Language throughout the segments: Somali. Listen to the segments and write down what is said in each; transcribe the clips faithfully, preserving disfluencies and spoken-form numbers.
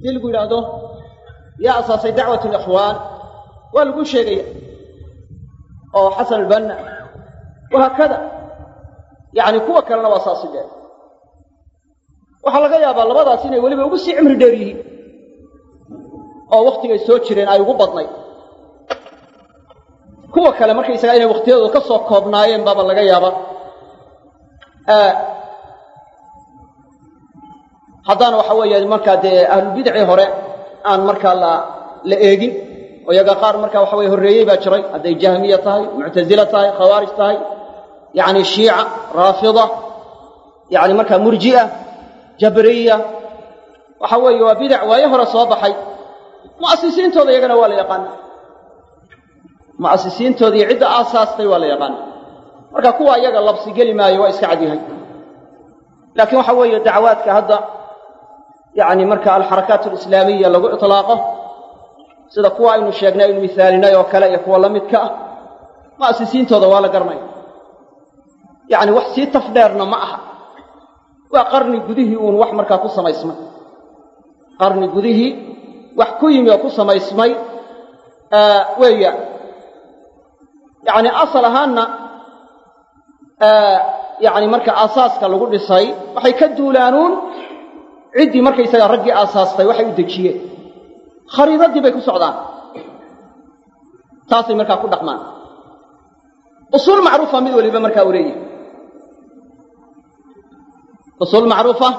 دي لقول هذا يا أساسي دعوة الإخوان والقول شيء أو حسن البنا وهكذا يعني كوا كلنا وأساسي ده وحلقة يا بالله بدأ سنة ولي بيوقف عمر داريه أو وقت يسوتشرين أي قبضني كوا كلام مركز يسألني وقتي وكسر كابناين بابا لقى يا با هذا وحوي المركز أهل البدع هراء أن مركز لا لأجن ويجا قار مركز وحوي هالرئي بشري هذا جهمية تاي معتزلة تاي خوارج تاي يعني الشيعة رافضة يعني مركز مرجئة جبرية وحوي وبدع ويهرى صباحي مؤسسين تودي يجنا ولا يقان مؤسسين تودي عدة أساس ولا يقان مركز كوا يجا لبس كلمة يوائس كعديها لكن وحوي الدعوات كهذا يعني مركز الحركات الإسلامية لو إطلاقه سيدا كوا إنه شيخنا إنه مثالنا وكلا يكون لمتك مؤسسين تودي ولا قرني يعني وحسي تفدرنا معها وقرني جذيه ونوح مركز قصة ما اسمه قرني جذيه وحكيم يقص ما اسمي آه ويا يعني أصلها أن آه يعني مركز أساس كاللي قلت صحيح وحي كدولانون عدي مركز يسأل رجع أساس طيب وحي يدكشيه خريطة دي بيكون سعودان تاسي مركز كل رحمن أصول معروفة من ولي بمركز أوريه أصول معروفة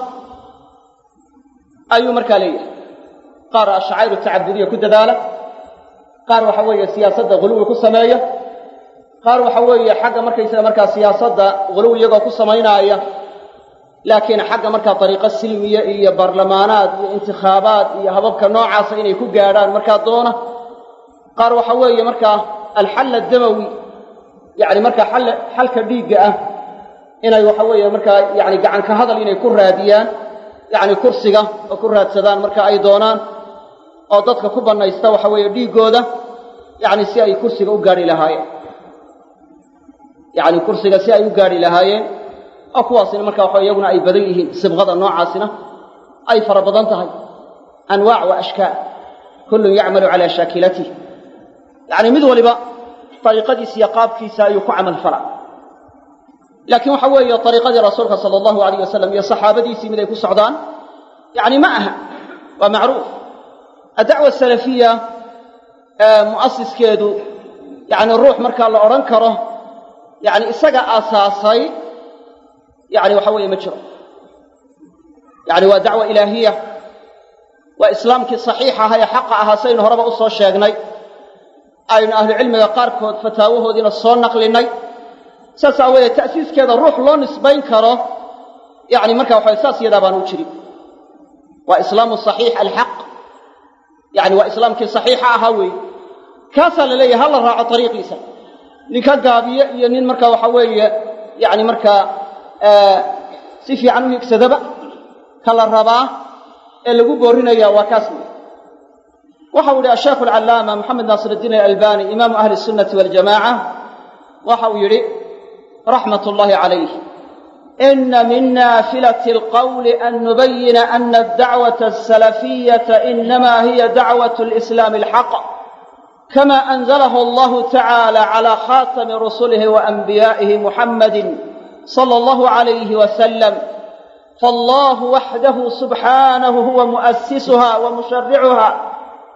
أي مركز ليه قار الشعائر التعبدية كد ذلك قار وحوية سياسة غلو كسماية قار وحوية حق مركز مركز سياسة غلو يقع كسماينا لكن حق مركز طريقة السلمية هي برلمانات هي انتخابات هي هبابك النوع عاصين يكون قاران مركز دونه قار وحوية مركز الحل الدموي يعني مركز حل حل كبيرة إنه يحوية مركز يعني عن كهذا اللي يكون راديان يعني كرسية وكل راد سدان مركز أي دونان oo dadka ku banaysta waxa weeye dhiigooda yaani si ay kursiga u gaari lahaayeen yaani kursiga si ay u gaari lahaayeen oo kuwaasina marka waxa iyaguna ay badan yihiin sibqada noocaasina ay fara badan tahay anwaa wa ashkaa kullu ya'malu ala shakilatihi yaani mid waliba tariiqadiisa iyo qaabkiisa ayuu ku amal fara laakiin waxa weeye tariiqadii rasuulka sallallahu alayhi wasallam iyo saxaabadiisii mid ay ku socdaan yaani ma aha waa macruuf الدعوة السلفية مؤسس كيدو يعني الروح مركا الله أرنكره يعني إساقا أساسي يعني وحوية مجرى يعني ودعوة إلهية وإسلامك صحيحة هي حقها سين هرب أصلا الشيخني أين أهل العلم يقاركوا فتاوه دين الصون نقلني سأسأوي تأسيس كذا الروح لون نسبين كره يعني مركا وحوية أساس يدابان وشري وإسلام الصحيح الحق يعني وإسلامك صحيحة هوي كاسل لي هلا راع طريقيسا لكقابية ينين مركا وحوية يعني مركا آه سيفي عنه يكسدبا كلا الربا اللي قبورنا يا وكاسم وحول الشيخ العلامة محمد ناصر الدين الألباني إمام أهل السنة والجماعة وحول رحمة الله عليه إن من نافلة القول أن نبين أن الدعوة السلفية إنما هي دعوة الإسلام الحق كما أنزله الله تعالى على خاتم رسله وأنبيائه محمد صلى الله عليه وسلم فالله وحده سبحانه هو مؤسسها ومشرعها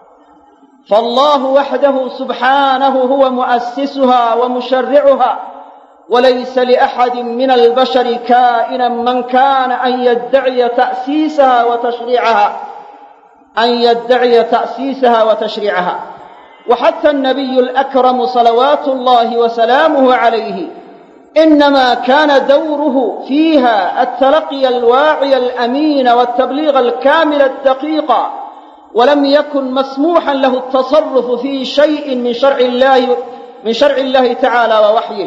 فالله وحده سبحانه هو مؤسسها ومشرعها وليس لأحد من البشر كائنا من كان أن يدعي تأسيسها وتشريعها أن يدعي تأسيسها وتشريعها وحتى النبي الأكرم صلوات الله وسلامه عليه إنما كان دوره فيها التلقي الواعي الأمين والتبليغ الكامل الدقيق ولم يكن مسموحا له التصرف في شيء من شرع الله من شرع الله تعالى ووحيه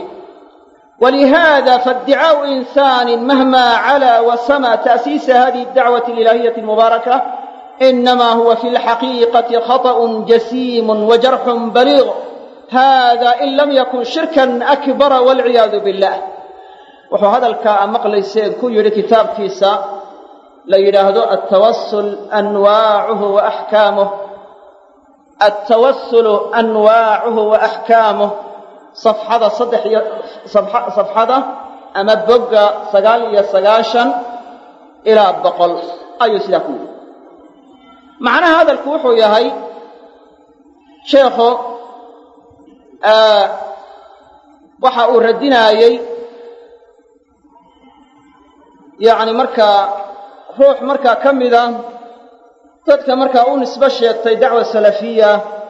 ولهذا فادعاء إنسان مهما علا وسمى تأسيس هذه الدعوة الإلهية المباركة إنما هو في الحقيقة خطأ جسيم وجرح بليغ هذا إن لم يكن شركا أكبر والعياذ بالله وهذا الكلام مقلي سيد كل كتاب كيسا la yidhaahdo altawassul anwaacuhu wa axkaamuh altawasulu anwaacuhu wa axkaamuh safxada saddex iyo safxada ama bogga sagaal iyo sagaashan ilaa boqol ayuu sidaa ku yidhi macnaha hadalku wuxuu yahay sheekhu waxa uu radinaayey yacni markaa ruux markaa ka mida dadka markaa u nisbo sheegtay dacwa salafiya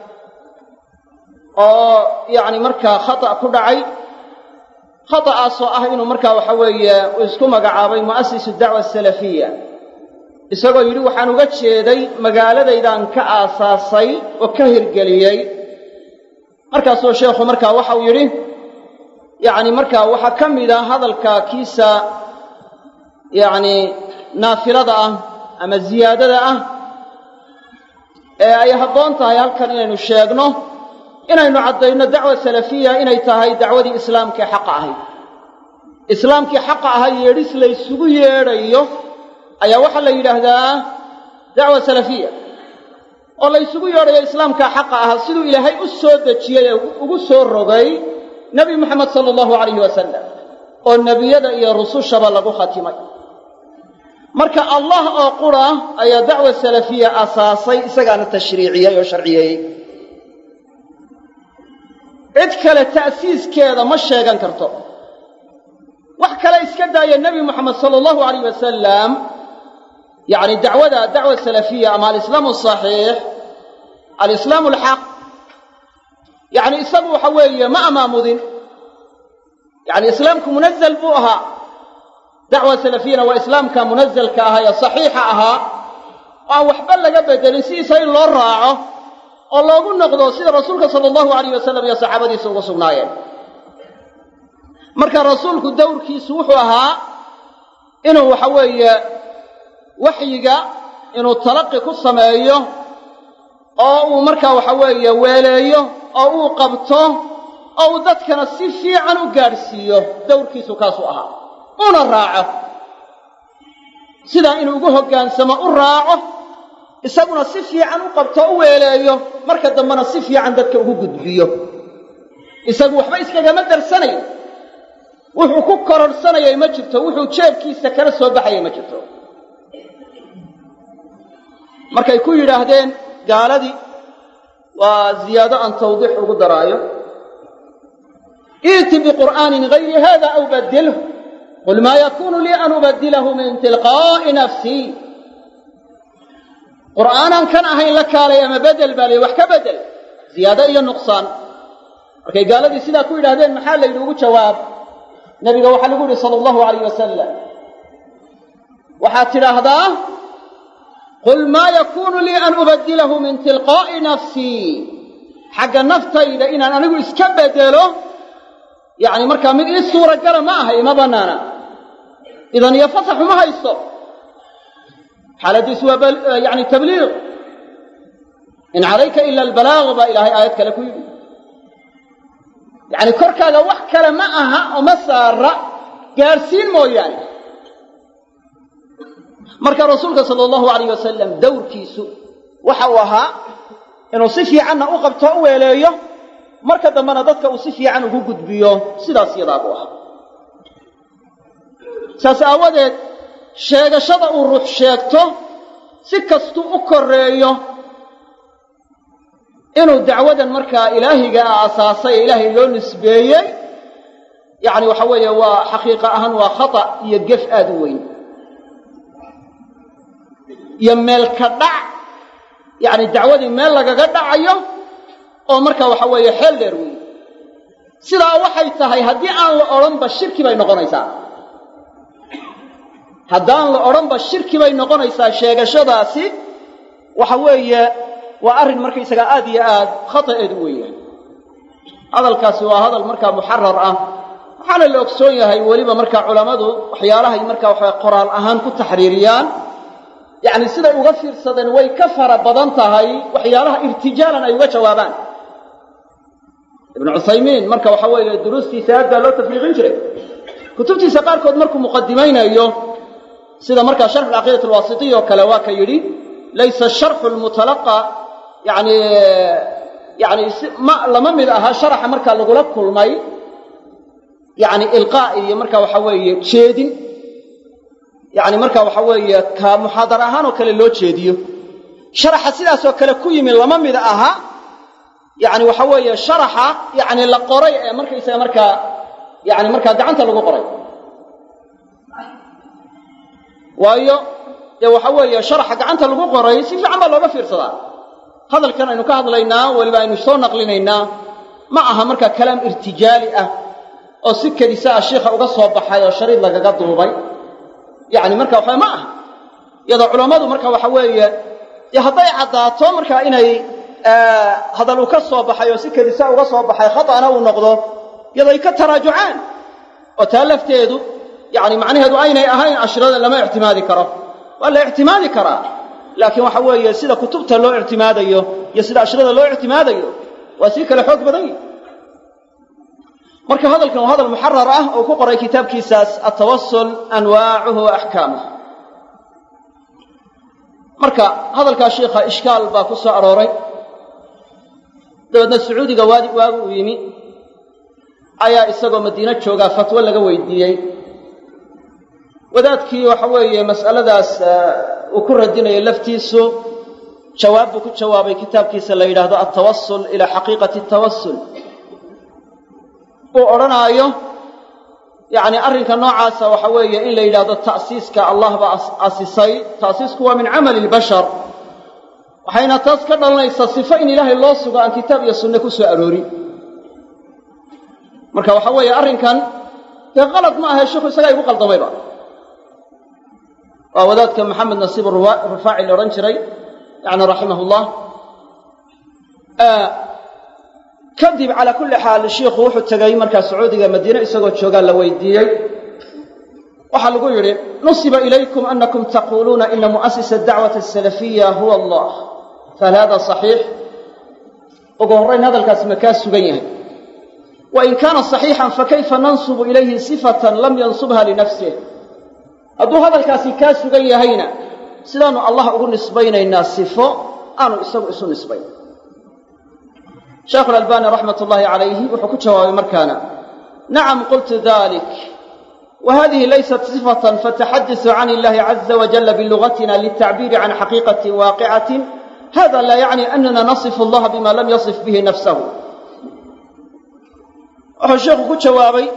oo yacni markaa khata' ku dhacay khata'aasoo ah inuu markaa waxa weeye uu isku magacaabay mu'asisu dacwa salafiya isagoo yidhi waxaan uga jeeday magaaladaydaan ka aasaasay oo ka hirgeliyey markaasuu sheekhu markaa waxau yidhi yacni markaa waxaa ka mida hadalka kiisa yacni naafilada ah ama ziyaadada ah ee ay habboon tahay halkan inaynu sheegno inaynu caddayno dacwa salafiya inay tahay dacwadii islaamkae xaqa ahayd islaamkii xaqa ahaa yeedhis laysugu yeedhayo ayaa waxaa la yidhaahdaa dacwa salafiya oo laysugu yeedhayo islaamkaa xaqa ahaa siduu ilaahay u soo dejiyey ee ugu soo rogay nebi moxamed sala allahu calayhi wasalam oo nebiyada iyo rusushaba lagu khatimay marka allah oo qura ayaa dacwa salafiya asaasay isagaana tashriiciyey oo sharciyeeyey cid kale ta'siiskeeda ma sheegan karto wax kale iska daaya nebi moxamed sala allahu calayh wasalam yacni dacwada dacwa salafiya ama alislaamu asaxiix alislaamu alxaq yacni isagu waxa weeye ma amaamudin yacni islaamku munazal buu ahaa dacwa salafiyana waa islaamka munazalka ahaa ee saxiixa ahaa oo aan waxba laga bedelin sidiisa in loo raaco oo loogu noqdo sida rasuulka sala allahu calayh wasalam iyo saxaabadiisa uga sugnaayeen marka rasuulku dowrkiisu wuxuu ahaa inuu waxa weeye waxyiga inuu talaqi ku sameeyo oo uu markaa waxa weeye weeleeyo oo uu qabto oo uu dadkana si fiican u gaadhsiiyo dowrkiisu kaasuu ahaa una raaco sidaa inuu ugu hoggaansamo u raaco isaguna si fiican u qabto u weeleeyo marka dambena si fiican dadka ugu gudbiyo isagu waxba iskagama darsanayo wuxuu ku kororhsanayay ma jirto wuxuu jeebkiisa kala soo baxayay ma jirto markay ku yidhaahdeen gaaladii waa ziyaado aan tawdiix ugu daraayo i'ti biqur'aanin gayri hada aw badilhu qul maa yakuunu lii an ubadilahu min tilqaa'i nafsii qur'aanaan kan ahayn la kaalay ama bedel baa lay wax ka bedel ziyaado iyo nuqsaan markay gaaladii sidaa ku yidhahdeen maxaa layidhi ugu jawaab nebiga waxaa lagu yidhi sala allahu calayh wasalam waxaad tidhaahdaa qul maa yakuunu lii an ubadilahu min tilqaa'i nafsii xagga naftayda inaan anigu iska bedelo yacni markaa mid ii suuragala ma aha ima bannaana idan iyo fasaxu ma haysto xaaladiisu waa yani tabliiq in calayka ila albalaaq baa ilaahay aayad kale ku yidhi yacni korkaaga wax kale ma aha oo ma saara gaadhsiin mooyaane marka rasuulka sala allahu alayh wasalam dowrkiisu waxa uu ahaa inuu si fiicanna u qabto u weeleeyo marka dambena dadka uu si fiican ugu gudbiyo sidaas yadaa buu ahaa saas aawadeed sheegashada uu ruux sheegto si kastuu u korreeyo inuu dacwadan markaa ilaahiga a asaasay ee ilaahay loo nisbeeyey yacni waxa weeye waa xaqiiqa ahaan waa khata iyo gef aad u weyn iyo meel ka dhac yacni dacwadii meel lagaga dhacayo oo markaa waxa weeye xeel dheer weyn sidaa waxay tahay haddii aan la odhanba shirki bay noqonaysaa haddaan la odhanba shirki bay noqonaysaa sheegashadaasi waxa weeye waa arrin markaysagaa aad iyo aad khata'eed u weyn yahay hadalkaasi waa hadal markaa muxarar ah waxaana la ogsoon yahay weliba markaa culammadu waxyaalahay markaa waxa qoraal ahaan ku taxriiriyaan yacni siday uga fiirsadeen way ka fara badan tahay waxyaalaha irtijaalan ay uga jawaabaan ibnu cuthaymiin marka waxa weeye duruustiisa aad baa loo tafriiqin jiray kutubtiisa qaarkood markuu muqadimaynayo sida markaa sharx alcaqiidat alwaasitiya oo kale waa ka yidhi laysa asharxu almutalaqa yani yani ma lama mid aha sharaxa markaa lagula kulmay yani ilqaa iyo markaa waxa weeye jeedin yani markaa waxa weeye ka muxaadar ahaan oo kale loo jeediyo sharaxa sidaas oo kale ku yimi lama mid aha yani waxa weeye sharaxa yani la qoray ee markaysaga markaa yani markaa gacanta lagu qoray waayo dee waxa weeye sharaxa gacanta lagu qoray si fiican baa looga fiirsadaa hadalkan aynu ka hadlaynaa weliba aynu soo naqlinaynaa ma aha markaa kalaam irtijaali ah oo si kedisa ah shiikha uga soo baxay oo shariid lagaga duubay yani marka waxa ma aha iyadoo culammadu marka waxa weeye dee hadday caddaato markaa inay hadal uu ka soo baxay oo si kedisa uga soo baxay khata'na uu noqdo iyadoo ay ka taraajucaan oo taa lafteedu yani macnaheedu aynay ahayn ashrada lama ictimaadi karo waa la ictimaadi karaa laakiin waxa weeye sida kutubta loo ictimaadayo iyo sida ashrada loo ictimaadayo waa sii kale xoog badan yihi marka hadalkan waa hadal muxarar ah oo ku qoray kitaabkiisaas atawassul anwaacuhu wa axkaamuh marka hadalkaa shiikha ishkaal baa ku soo arooray dabeedna sacuudiga waadi waagu uu yimi ayaa isagoo madiino joogaa fatwo laga weydiiyey wadaadkii waxa weeye mas'aladaas uu ku radinayo laftiisu jawaab buu ku jawaabay kitaabkiisa la yidhaahdo altawassul ilaa xaqiiqati atawassul uu odhanaayo yacni arrinka noocaasa waxa weeye in la yidhaahdo ta'siiska allah baa asisay ta'siisku waa min camali ilbashar waxayna taas ka dhalanaysaa sifo in ilaahay loo sugo aan kitaab iyo sunne ku soo aroorin marka waxa weeye arrinkan dee qalad ma ahe sheikhu isagaa igu qaldamayba waa wadaadka maxamed nasiib rufaaci la odhan jiray yani raximah ullah kadib calaa kulli xaal shiikhu wuxuu tegey markaa sacuudiga madiine isagoo joogaa la weydiiyey waxaa lagu yidhi nusiba ilaykum anakum taquuluuna ina mu'asisa dacwati asalafiya huwa allah fahal hada saxiix ugu horrayn hadalkaasi ma kaa sugan yahay wain kaana saxiixan fakayfa nansubu ilayhi sifatan lam yansubha linafsih hadduu hadalkaasi kaa sugan yahayna sidaanu allah ugu nisbaynaynaa sifo aanu isagu isu nisbayn sheekhu alalbani raxmat ullaahi calayhi wuxuu ku jawaabay markaana nacam qultu dalik wa hadihi laysat sifatan fataxadisu can illahi caza wajalla bilugatina litacbiiri can xaqiiqati waaqicatin hada laa yacni anana nasifu allaha bima lam yasif bihi nafsahu wuxuu sheekhu ku jawaabay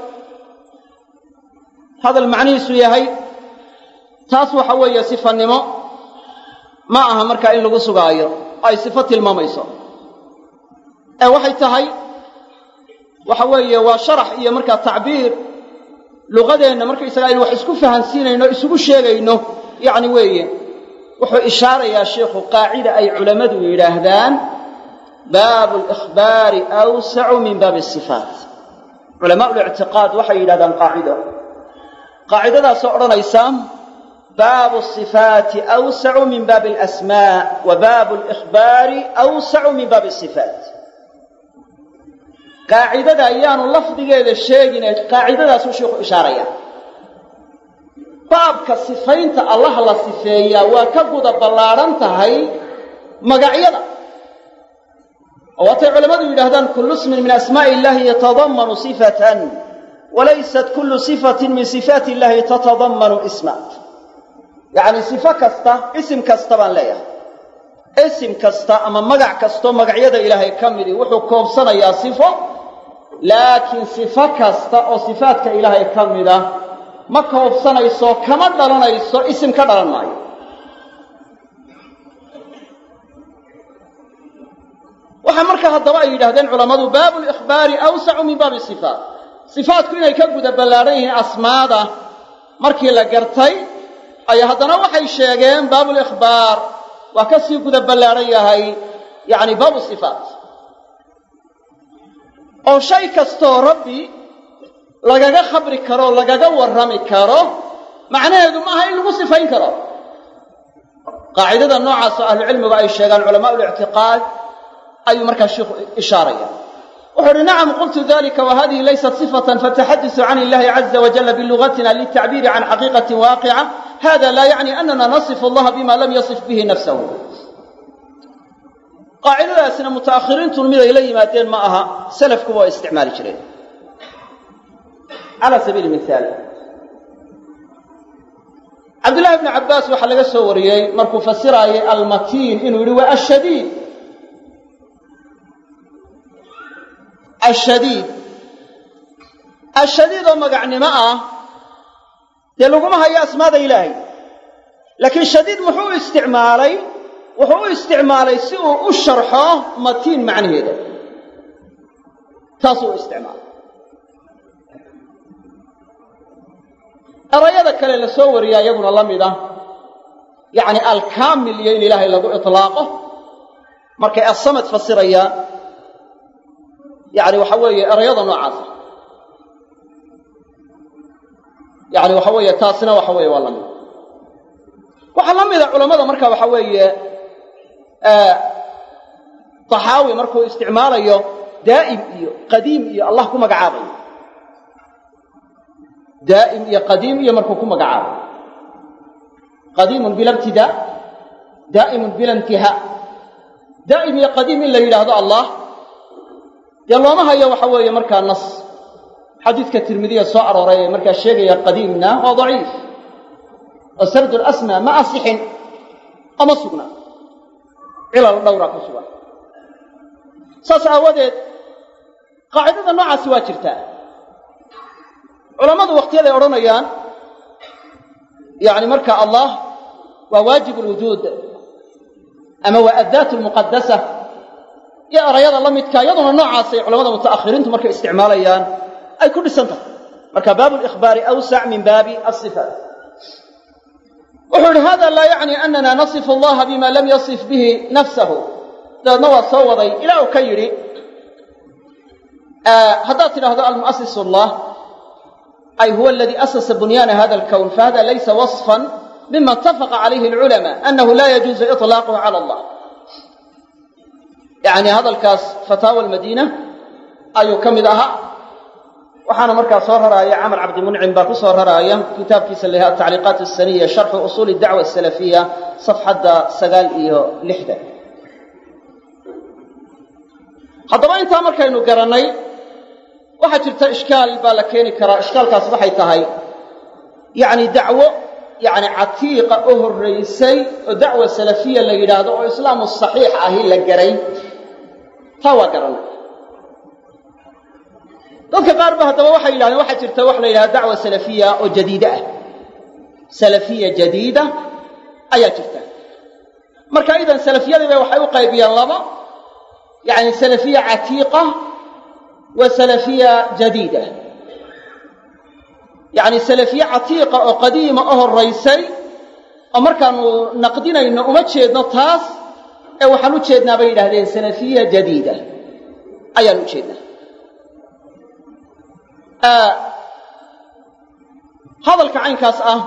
hadal macnihiisu yahay taas waxa weeye sifannimo ma aha markaa in lagu sugaayo ay sifo tilmaamayso ee waxay tahay waxa weeye waa sharax iyo markaa tacbiir luqadeenna markaysaga aynu wax isku fahansiinayno isugu sheegayno yacni weeye wuxuu ishaarayaa sheikhu qaacida ay culammadu yidhaahdaan baabu alikhbaari awsacu min baabi asifaat culamaa'u lictiqaad waxay yidhahdaan qaacido qaacidadaasoo odhanaysa baabu asifaati awsacu min baabi alasmaa wa baabu alikhbaari awsacu min baabi asifaat qaacidada ayaanu lafdigeeda sheegine qaacidadaasuu sheikhu ishaaraya baabka sifaynta allah la sifeeyaa waa ka guda ballaadhan tahay magacyada oo waatay culammadu yidhaahdaan kullu ismin min asmaa'i illahi yatadammanu sifatan walaysat kullu sifatin min sifaati illahi tatadammanu isma yacni sifo kasta isim kasta baan leeyahay isim kasta ama magac kastoo magacyada ilaahay ka midi wuxuu koobsanayaa sifo laakiin sifo kasta oo sifaadka ilaahay ka mida ma koobsanayso kama dhalanayso isim ka dhalan maayo waxaa marka haddaba ay yidhahdeen culammadu baabu likhbaari awsacu min baabi sifaat sifaatku inay ka guda ballaadhan yihiin asmaada markii la gartay ayaa haddana waxay sheegeen baabulikhbaar waa ka sii guda ballaadhan yahay yacni baabu sifaat oo shay kastoo rabbi lagaga khabri karo lagaga warrami karo macnaheedu maaha in lagu sifayn karo qaacidada noocaasoo ahlucilmigu ay sheegaan culamaa'u lictiqaad ayuu markaa sheikhu ishaaraya wuxuu uhi nacam qultu dalika wa hadihi laysat sifatan fataxadisu can illahi caza wajalla bilugatina litacbiiri can xaqiiqatin waaqica هذا لا يعني أننا نصف الله بما لم يصف به نفسه قاعدة متأخرين تلميذ إليه مادين معها سلف كوا استعمال جرين على سبيل المثال عبد الله بن عباس وحا laga soo wariyay markuu fasirayay al-matin inuu yiri waa ashadid ashadid ashadid oo magacnimo ah de laguma hayo asmaada ilaahay laakiin shadid muxuu isticmaalay wuxuu isticmaalay si uu u sharxo matin macnaheeda taasoo isticmaalay arayada kale la soo wariyaa iyaguna la mid ah yaani al-kaamil iyo in ilaahay lagu itlaaqo markay as-samad fasiraya yaani waxa weeye arayada noocaas yaani waxa weeye taasina waxa weeye waa la mid waxa la mid ah culimada marka waxa weeye ee tahawi markuu isticmaalayo daa'im iyo qadiim iyo Allah ku magacaabay دائم يا قديم يا مركوكم مقعاب قديم بلا ابتداء دائم بلا انتهاء دائم يا قديم إلا يلاهض الله يلا ما هي وحوية مركا النص حديث كالترمذية الصعر ورأي مركا الشيخ يا قديمنا وضعيف السرد الأسمى ما أصح أما صغنا إلى الدورة كسوة ساسا ودد قاعدة النوع سوى جرتان علماء وقتها يقولون يعني مركا الله وواجب الوجود أما هو الذات المقدسة يا رياض الله متكا يظن النوع عاصي علماء متأخرين مركا استعماليان أي كل سنة مركا باب الإخبار أوسع من باب الصفات وحول هذا لا يعني أننا نصف الله بما لم يصف به نفسه ده نوى صوضي إلى أكيري آه هدات هذا المؤسس الله أي هو الذي أسس بنيان هذا الكون فهذا ليس وصفا مما اتفق عليه العلماء أنه لا يجوز إطلاقه على الله يعني هذا الكاس فتاوى المدينة أي كمدها وحانا مركز صور رأي عمر عبد المنعم باكو صور رأي كتاب كيس اللي هي التعليقات السنية شرح أصول الدعوة السلفية صفحة سقال إيو لحدة حتى ما انت أمرك إنه قرني waxaa jirta ishkaal baa la keeni karaa ishkaalkaas waxay tahay yaani dacwo yaani atiiqa oo horeysay oo dacwo salafiya la yiraahdo oo islaamu saxiix ah la garay tawa garana dadka qaar ba hadaba waxay yiraahdeen waxa jirta wax la yiraahdo dacwo salafiya oo jadiida ah salafiya jadiida ayaa jirta marka idan salafiyada waxay u qaybiyaan laba yaani salafiya atiiqa وسلفية جديدة يعني سلفية عتيقة أو قديمة أو الرئيسي أمر كانوا نقدنا إنه أمتشيدنا تاس أو حنوتشيدنا بين هذين سلفية جديدة أي نوتشيدنا آه هذا الكعين كاس أه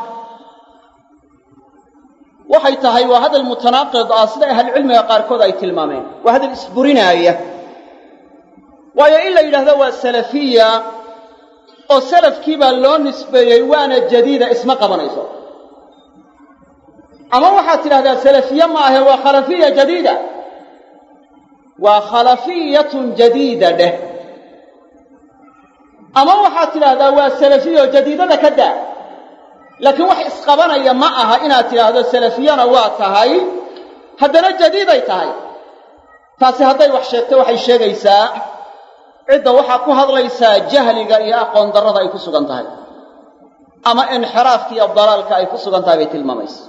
وحيتهي وهذا المتناقض أصلا أهل العلم يقاركوا ذا يتلمامين وهذا الإسبوريناية waayo in la yiraahdo waa salafiya oo salafkii baa loo nisbeeyay waana jadiida isma qabanayso ama waxa tiraahdaa salafiya ma aha waa khalafiya jadiida waa khalafiyatun jadiida dheh ama waxa tiraahdaa waa salafiyo jadiidada ka daa laakiin wax isqabanaya ma aha inaad tiraahdo salafiyana waa tahay haddana jadiiday tahay taasi hadday wax sheegto waxay sheegaysaa cidda waxa ku hadlaysaa jahliga iyo aqoon darrada ay ku sugan tahay ama inxiraafka iyo dalaalka ay ku sugan tahay bay tilmaamaysaa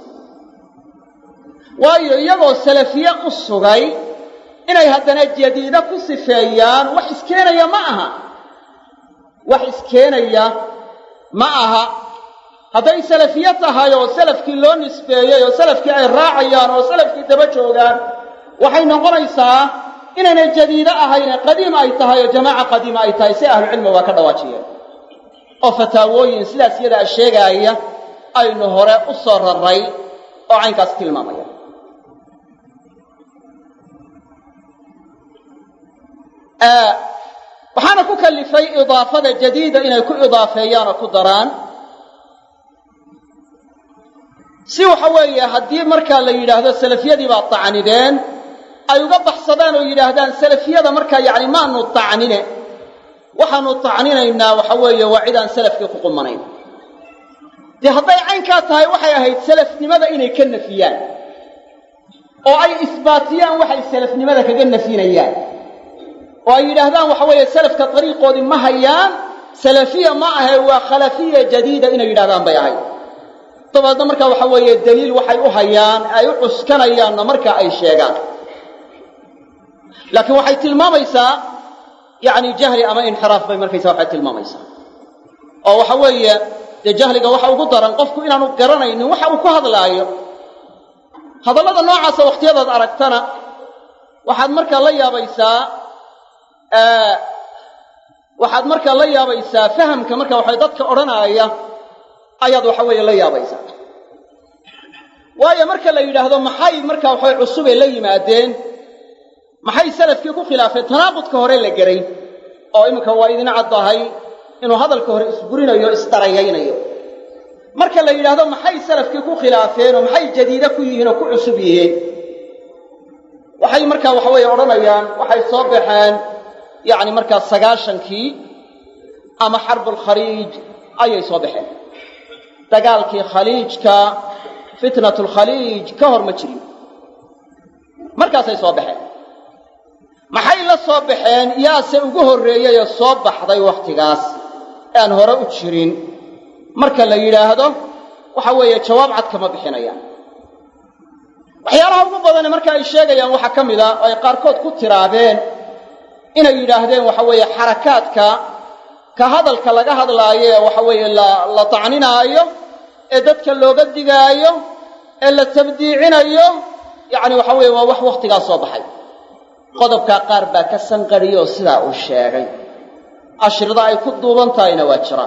waayo iyagoo salafiye u sugay inay haddana jadiida ku sifeeyaan wax iskeenaya ma aha wax iskeenaya ma aha hadday salafiye tahay oo salafkii loo nisbeeyey oo salafkii ay raacayaan oo salafkii daba joogaan waxay noqonaysaa inayna jadiida ahayn qadiim ay tahay oo jamaaca qadiima ay tahay si ahlu cilmi waa ka dhawaajiyeen oo fataawooyin sidaas iyada sheegaya aynu hore u soo raray oo aynkaas tilmaamaya ee waxaana ku kalifay idaafada jadiida inay ku idaafeeyaan oo ku daraan si waxa weeye haddii markaa la yidhaahdo salafiyadii baa tacnideen ay uga baxsadaan oo yidhaahdaan salafiyada markaa yacni maanu tacnine waxaanu tacninaynaa waxa weeye waa cid aan salafkii ku qumanayn dee hadday caynkaa tahay waxay ahayd salafnimada inay ka nafiyaan oo ay isbaatiyaan waxay salafnimada kaga nafinayaan oo ay yidhaahdaan waxa weeye salafka dariiqoodii ma hayaan salafiya ma ahe waa khalafiya jadiida inay yidhahdaan bay ahayd dabeedna markaa waxa weeye daliil waxay u hayaan ay u cuskanayaanna markaa ay sheegaan laakiin waxay tilmaamaysaa yacni jahli ama inxiraaf bay markaysaa waxay tilmaamaysaa oo waxa weeye dee jahliga waxa ugu daran qofku inaanu garanaynin waxa uu ku hadlaayo hadallada noocaasa wakhtiyadaad aragtana waxaad markaa la yaabaysaa waxaad markaa la yaabaysaa fahamka marka waxay dadka odhanaaya ayaad waxa weeye la yaabaysaa waayo marka la yidhaahdo maxay markaa waxay cusubay la yimaadeen maxay salafkii ku khilaafeen tanaaqudka hore la geray oo iminka waa idin caddahay inuu hadalka hore isburinayo isdarayaynayo marka la yidhaahdo maxay salafkii ku khilaafeen oo maxay jadiida ku yihiin oo ku cusub yihiin waxay markaa waxa weeye odhanayaan waxay soo baxeen yacni markaa sagaashankii ama xarbulkhaliij ayay soo baxeen dagaalkii khaliijka fitnatulkhaliij ka hor ma jirin markaasay soo baxeen maxay la soo baxeen yaase ugu horreeyayee soo baxday wakhtigaas aan hore u jirin marka la yidhaahdo waxa weeye jawaab cad kama bixinayaan waxyaalaha ugu badane marka ay sheegayaan waxaa ka mid a oo ay qaarkood ku tiraabeen inay yidhaahdeen waxa weeye xarakaadka ka hadalka laga hadlaayo ee waxa weeye la la tacninaayo ee dadka looga digaayo ee la tabdiicinayo yacni waxa weeye waa wax wakhtigaas soo baxay qodobkaa qaar baa ka sanqadhiyoo sidaa uu sheegay ashrida ay ku duuban tahayna waa jiraan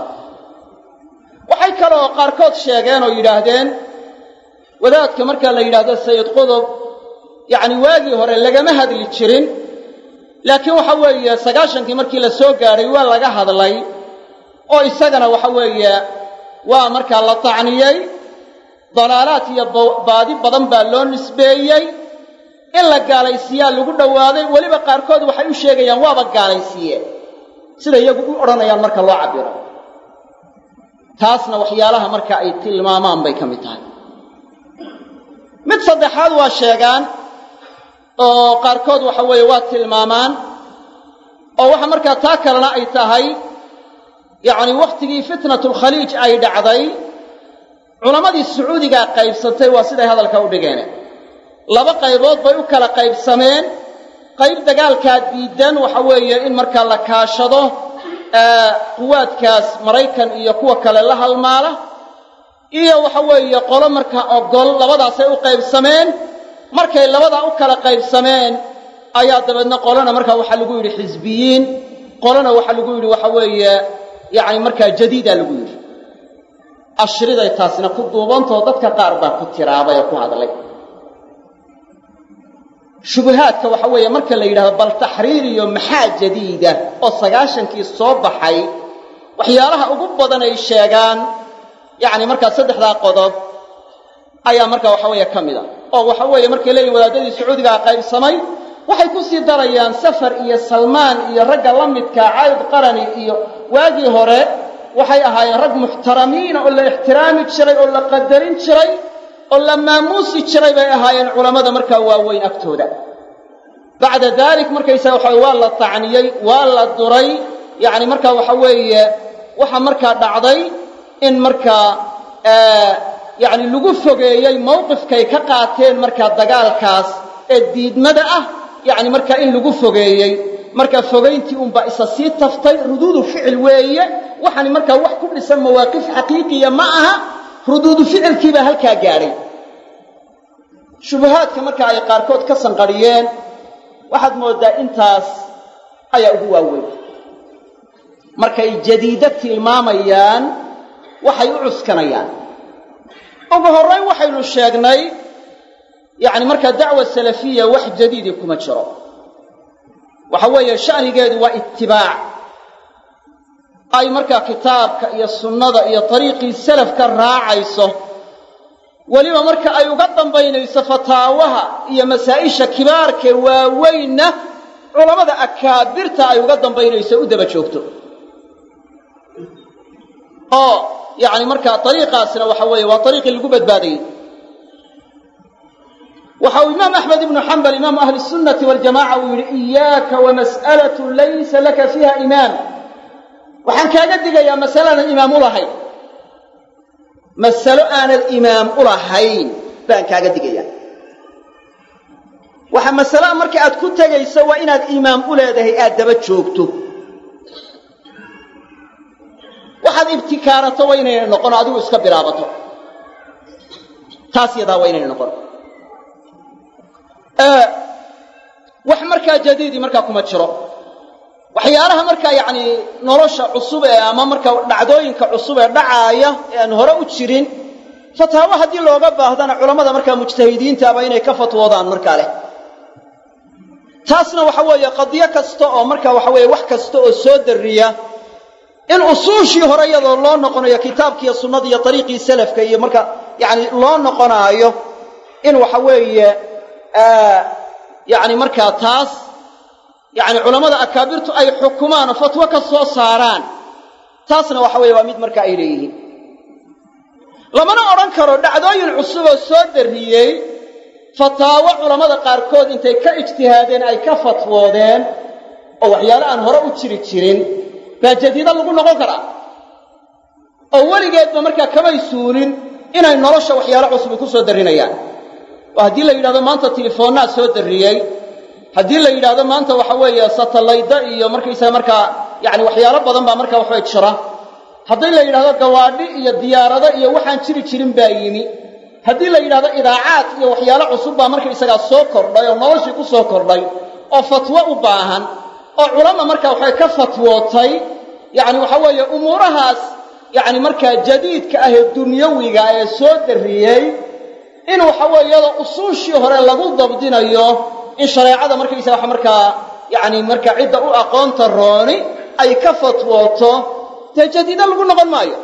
waxay kaleoo qaarkood sheegeen oo yidhaahdeen wadaadka markaa la yidhaahdo sayid qudub yacni waagii hore lagama hadli jirin laakiin waxa weeye sagaashankii markii la soo gaadhay waa laga hadlay oo isagana waxa weeye waa markaa la tacniyey dalaalaad iyo baadi badan baa loo nisbeeyey in la gaalaysiiyaa lagu dhowaaday weliba qaarkood waxay u sheegayaan waaba gaalaysiiyeen sida iyagu u odhanayaan marka loo cabbiro taasna waxyaalaha marka ay tilmaamaan bay ka mid tahay mid saddexaad waa sheegaan oo qaarkood waxa weeye waa tilmaamaan oo waxa markaa taa kalena ay tahay yacni wakhtigii fitnatulkhaliij ay dhacday culammadii sacuudigaa qaybsantay waa siday hadalka u dhigeen laba qaybood bay u kala qaybsameen qayb dagaalkaa diidan waxa weeye in markaa la kaashado quwaadkaas maraykan iyo kuwa kale la halmaala iyo waxa weeye qolo markaa ogol labadaasay u qaybsameen markay labadaa u kala qaybsameen ayaa dabeedna qolona markaa waxaa lagu yidhi xisbiyiin qolona waxaa lagu yidhi waxa weeye yacni markaa jadiida lagu yidhi ashriday taasina ku duubantoo dadka qaar baa ku tiraabay oo ku hadlay shubahaadka waxa weeye marka la yidhahdo bal taxriir iyo maxaa jadiida oo sagaashankii soo baxay waxyaalaha ugu badan ay sheegaan yacni markaa saddexdaa qodob ayaa markaa waxa weeye ka mid a oo waxa weeye markay leeyihin wadaadadii sacuudigaa qaybsamay waxay ku sii darayaan safar iyo salmaan iyo ragga la midkaa cayd qarani iyo waagii hore waxay ahaayeen rag muxtaramiina oo la ixtiraami jiray oo la qadarin jiray oo la maamuusi jiray bay ahaayeen culammada markaa waaweyn agtooda bacda daalik markaysaga waxa waa la tacniyey waa la duray yacni markaa waxa weeye waxa markaa dhacday in markaa yacni lagu fogeeyey mawqifkay ka qaateen markaa dagaalkaas ee diidmada ah yacni markaa in lagu fogeeyey markaa fogayntii unbaa isa sii taftay ruduudu ficil weeye waxaani markaa wax ku dhisan mawaaqif xaqiiqiya ma aha ruduudu ficilkii baa halkaa gaadhay shubahaadka marka ay qaarkood ka sanqadhiyeen waxaad mooddaa intaas ayaa ugu waaweyn markay jadiida tilmaamayaan waxay u cuskanayaan ugu horrayn waxaynu sheegnay yacni markaa dacwa salafiya wax jadiidi kuma jiro waxa weeye sha'nigeedu waa itibaac ay markaa kitaabka iyo sunnada iyo dariiqii salafka raacayso weliba marka ay uga dambaynayso fataawaha iyo masaa'isha kibaarka waaweynna culamada akaabirta ay uga dambaynayso u daba joogto oo yani markaa ariiqaasna waxa weeye waa ariiqii lagu badbaadayey waxa uu imaam axmed ibnu xambal imaamu ahli sunnati waljamaca uu yidhi iyaaka wamas'alatu laysa laka fiiha imaam waxaan kaaga digayaa masalanan imaam u lahayn masalo aanad imaam u lahayn baan kaaga digayaa waxa masala marka aad ku tegayso waa inaad imaam u leedahay aad daba joogto waxaad ibtikaarato waa inayna noqon adigu iska bilaabato taas yadaa waa inayna noqon wax markaa jadiidi markaa kuma jiro waxyaalaha markaa yacni nolosha cusub ee ama markaa dhacdooyinka cusub ee dhacaaya ee aan hore u jirin fataawo haddii looga baahdana culammada markaa mujtahidiintaaba inay ka fatwoodaan markaa leh taasna waxa weeye qadiyo kasta oo markaa waxa weeye wax kasta oo soo darriya in usuushii hore iyadoo loo noqonayo kitaabkiiyo sunnada iyo ariiqii salafka iyo marka yacni loo noqonaayo in waxa weeye yacni markaa taas yacni culammada akaabirtu ay xukumaan oo fatwo ka soo saaraan taasna waxa weeye waa mid marka ay leeyihiin lamana odhan karo dhacdooyin cusub oo soo darriyey fataawo culammada qaarkood intay ka ijtihaadeen ay ka fatwoodeen oo waxyaale aan hore u jiri jirin baa jadiida lagu noqon karaa oo weligeedba markaa kamay suulin inay nolosha waxyaalo cusubi ku soo darrinayaan oo haddii la yidhahdo maanta telefoonnaa soo darriyey haddii la yidhaahdo maanta waxa weeye satalayda iyo markaysaga markaa yacni waxyaalo badan baa markaa waxbay jira haddii la yidhahdo gawaadhi iyo diyaarado iyo waxaan jiri jirin baa yimi haddii la yidhahdo idaacaad iyo waxyaalo cusub baa markaysagaa soo kordhay oo noloshii ku soo kordhay oo fatwo u baahan oo culama markaa waxay ka fatwootay yacni waxa weeye umuurahaas yacni markaa jadiidka ah ee dunyawiga ee soo darriyey in waxa weeye iyadoo usuushii hore lagu dabdinayo in shareecada markaysaga wax markaa yacni markaa cidda u aqoonta rooni ay ka fatwooto dee jadiida lagu noqon maayo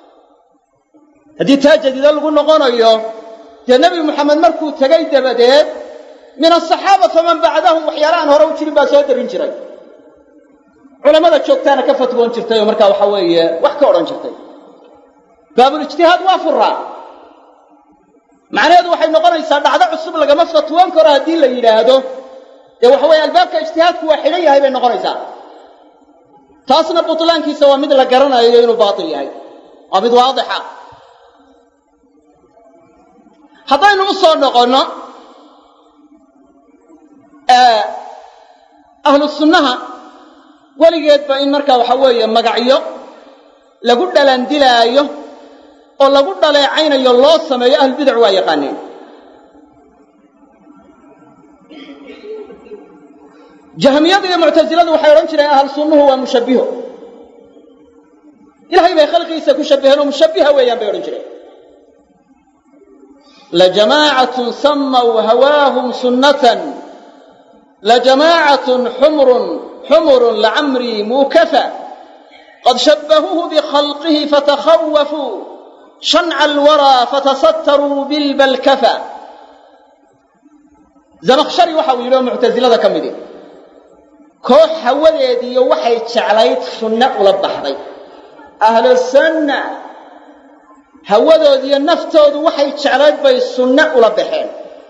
haddii taa jadiida lagu noqonayo dee nebi moxamed markuu tegay dabadeed min asaxaaba faman bacdahum waxyaala aan hore u jirin baa soo darrin jiray culammada joogtaana ka fatwoon jirtay oo markaa waxa weeye wax ka odhan jirtay baabulijtihaad waa furaa macnaheedu waxay noqonaysaa dhacdo cusub lagama fatwoon karo haddii la yidhaahdo dee waxa weeye albaabka ijtihaadku waa xidhan yahay bay noqonaysaa taasna butlaankiisa waa mid la garanayo inuu baatil yahay waa mid waadixa haddaynu u soo noqonno ahlu sunnaha weligeedba in markaa waxa weeye magacyo lagu dhalandilaayo oo lagu dhaleecaynayo loo sameeyo ahlulbidac waa yaqaaneen jahmiyada iyo muctasiladu waxay odhan jireen ahlu sunnuhu waa mushabbiho ilahay bay khalqigiisa ku shabbaheen oo mushabbiha weeyaan bay odhan jireen lajamaacatun sammaw hawaahum sunnatan lajamaacatun xumrun xumrun lacamrii muukafa qad shabbahuuhu bikhalqihi fatakhawafuu shanca alwaraa fatasattaruu bilbalkafa zamakhshari waxa uu yidhi oo muctasilada ka midi koox hawadeediiyo waxay jeclayd sunne ula baxday ahlu sunna hawadoodiiyo naftoodu waxay jeclayd bay sunne ula baxeen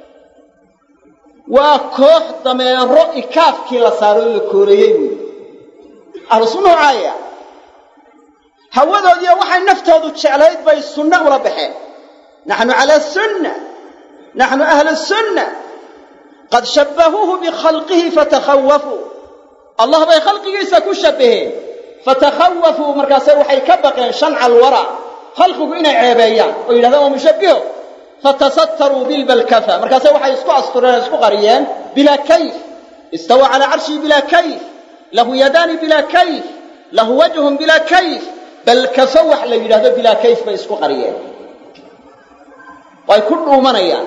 waa koox dameero ikaafkii la saaro in la kooreeyey buuyi ahlu sunnuhu caaya hawadoodiiyo waxay naftoodu jeclayd bay sunne ula baxeen naxnu calaa sunna naxnu ahlu sunna qad shabbahuuhu bikhalqihi fatakhawafuu allah bay khalqigiisa ku shabbaheen fatakhawafuu markaase waxay ka baqeen shanca alwara khalqigu inay ceebeeyaan oo yidhahdaan waa mushabbiho fatasattaruu bilbalkafa markaase waxay isku astureen isku qariyeen bilaa kayf istawa calaa carshihi bilaa kayf lahu yadaani bilaa kayf lahu wajhun bilaa kayf balkafa wax la yidhahdo bilaa kayf bay isku qariyeen way ku dhuumanayaan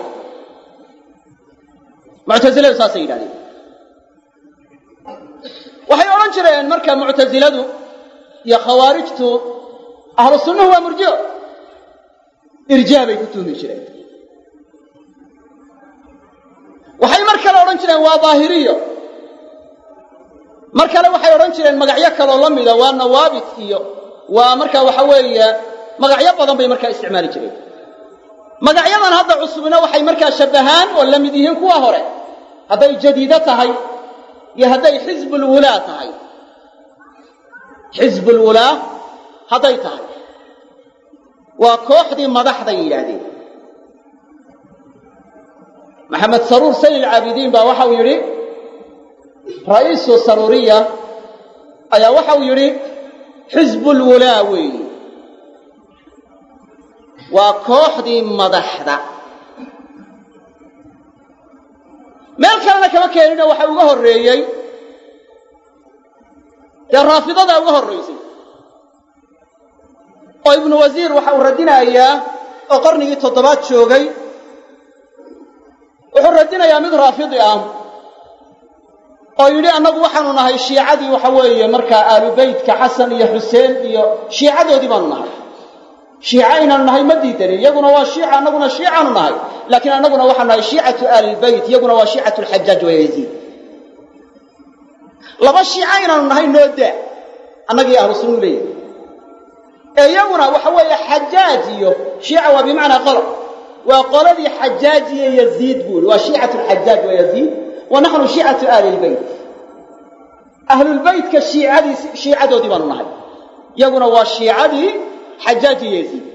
muctasiladu saasay yidhahdeen waxay odhan jireen marka muctasiladu iyo khawaarijtu ahlu sunnuhu waa murji'o irjaa bay ku tuhmi jireen odhan jireen waa daahiriyo mar kale waxay odhan jireen magacyo kaloo la mida waa nawaabit iyo waa markaa waxa weeye magacyo badan bay markaa isticmaali jireen magacyadan hadda cusubina waxay markaa shabahaan oo la mid yihiin kuwa hore hadday jadiida tahay iyo hadday xisbul wulaa tahay xisbul wulaa hadday tahay waa kooxdii madaxday yidhaahdeen maxamed saruur sayid alcaabidiin baa waxa uu yidhi ra'iisu saruuriya ayaa waxa uu yidhi xisbul wulaa weeye waa kooxdii madaxda meel kalena kama keenina waxa uga horreeyey dee raafidadaa uga horraysay oo ibnu wasiir waxa uu radinayaa oo qarnigii toddobaad joogay wuxuu radinayaa mid raafidi ah oo yidhi annagu waxaanu nahay shiicadii waxa weeye markaa aalubeytka xasan iyo xuseen iyo shiicadoodii baanu nahay shiica inaanu nahay ma diidanin iyaguna waa shiica annaguna shiicaanu nahay laakiin annaguna waxaanu nahay shiicatu aalilbeyt iyaguna waa shiicatu alxajaaj wa yaziid laba shiica inaanu nahay noo daa annagii ahlu sunnu leeyahy ee iyaguna waxa weeye xajaaj iyo shiica waa bimacnaa qolo waa qoladii xajaaj iyo yaziid buuli waa shiicatu alxajaaj wa yaziid wa naxnu shiicatu aalilbeyt ahlulbeytka shiicadii shiicadoodii baanu nahay iyaguna waa shiicadii xajaaj iyo yaziid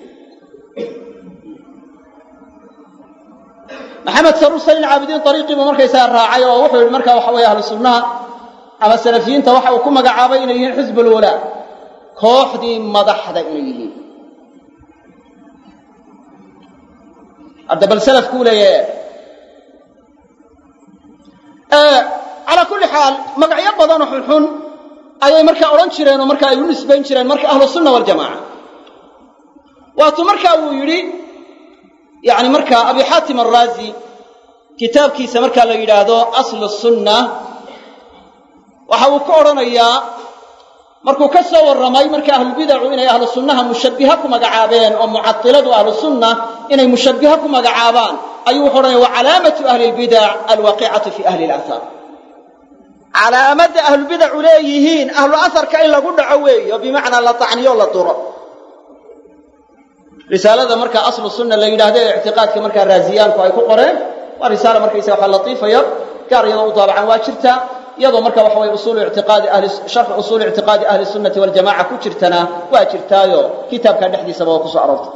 maxamed saruur sayid alcaabidiin ariiqii buu markaysaa raacay oo wuxuu yidhi markaa waxa weeye ahlu sunnaha ama salafiyiinta waxa uu ku magacaabay inay yihiin xisbul wulaa kooxdii madaxda inay yihiin hadda bal salafkuu leeyahay calaa kulli xaal magacyo badanoo xunxun ayay markaa odhan jireen oo markaa ay u nisbayn jireen marka ahlu sunna waljamaaca waatuu markaa uu yidhi yani markaa abi xaatim araazi kitaabkiisa markaa la yidhaahdo aslu sunna waxa uu ka odhanayaa markuu ka soo warramay marka ahlubidacu inay ahlu sunnaha mushabbiha ku magacaabeen oo mucatiladu ahlu sunna inay mushabbiha ku magacaabaan ayuu wuxu odhanaya wa calaamatu ahli lbidac alwaaqicatu fi ahli lathar calaamadda ahlubidacu leeyihiin ahlu aharka in lagu dhaco weeyo bimacnaa la tacniyo la duro risaalada markaa aslu sunna la yidhaahdo ee ictiqaadka markaa raaziyaanku ay ku qoreen waa risaala markaysa waxa latiifa yar gaar iyadoo u daabacan waa jirtaa iyadoo marka waxa weye usuulu i'tiqaadi ahli sharh usuulu i'tiqaadi ahli sunnati wal jamaaca ku jirtana waa jirtaayo kitaabka dhexdiisaba waa ku soo aroortay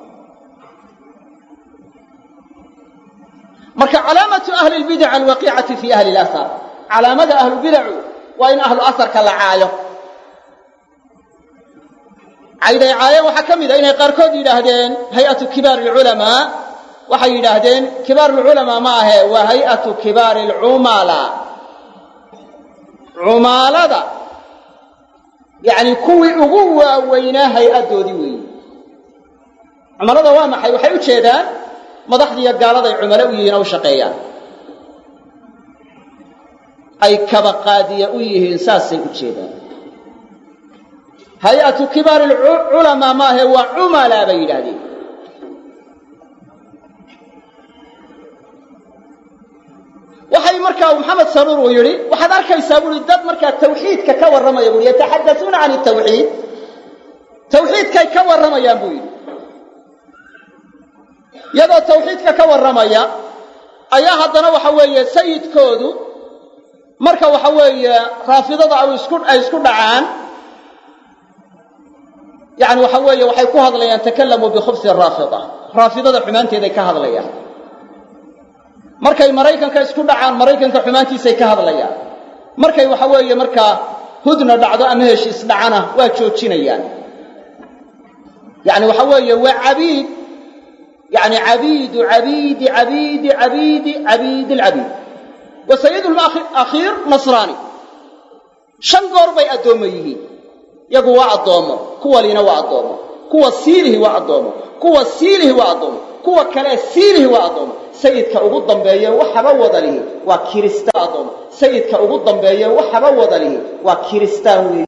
marka calaamatu ahli albidac alwaqi'ati fi ahli al-athar calaamada ahlu bidacu waa in ahlu atharka la caayo cayday caayeen waxaa ka mid a inay qaarkood yidhaahdeen hay-atu kibaari alculamaa waxay yidhaahdeen kibaaru alculamaa ma ahe waa hay-atu kibaari alcumala cumaalada yacni kuwii ugu waaweynaa hay-addoodii weeye cumalada waa maxay waxay u jeedaan madaxdiiyo gaaladay cumalo u yihiin oo u shaqeeyaan ay kaba qaadiya u yihiin saasay u jeedaan hay-atu kibaari alculamaa maahe waa cumalaa bay yidhaahdeen waxay markaa maxamed saruur uu yidhi waxaad arkaysaa buui dad markaa tawxiidka ka warramaya buui yataxadasuuna can tawxiid tawxiidkay ka warramayaan buu yidhi iyadoo tawxiidka ka warramaya ayaa haddana waxa weeye sayidkoodu marka waxa weeye raafidada ay isku ay isku dhacaan yani waxa weeye waxay ku hadlayaan takalamuu bikhubsi raafida raafidada xumaanteeday ka hadlayaan markay maraykanka isku dhacaan maraykanka xumaantiisay ka hadlayaan markay waxa weeye markaa hudna dhacdo ama heshiis dhacana waa joojinayaan yani waxa weeye waa cabiid yani cabiidu cabiidi cabiidi cabiidi cabiidi alcabiid wa sayidul akhiir nasraani shan goor bay addoommo yihiin yagu waa addoomo kuwalina waa addoomo kuwa siilihi waa addoomo kuwa siilihi waa addoomo kuwa kale siilihi waa addoomo sayidka ugu dambeeye waxaba wada lihi waa kiristaan addoomo sayidka ugu dambeeye waxaba wada lihi waa kiristaan weeye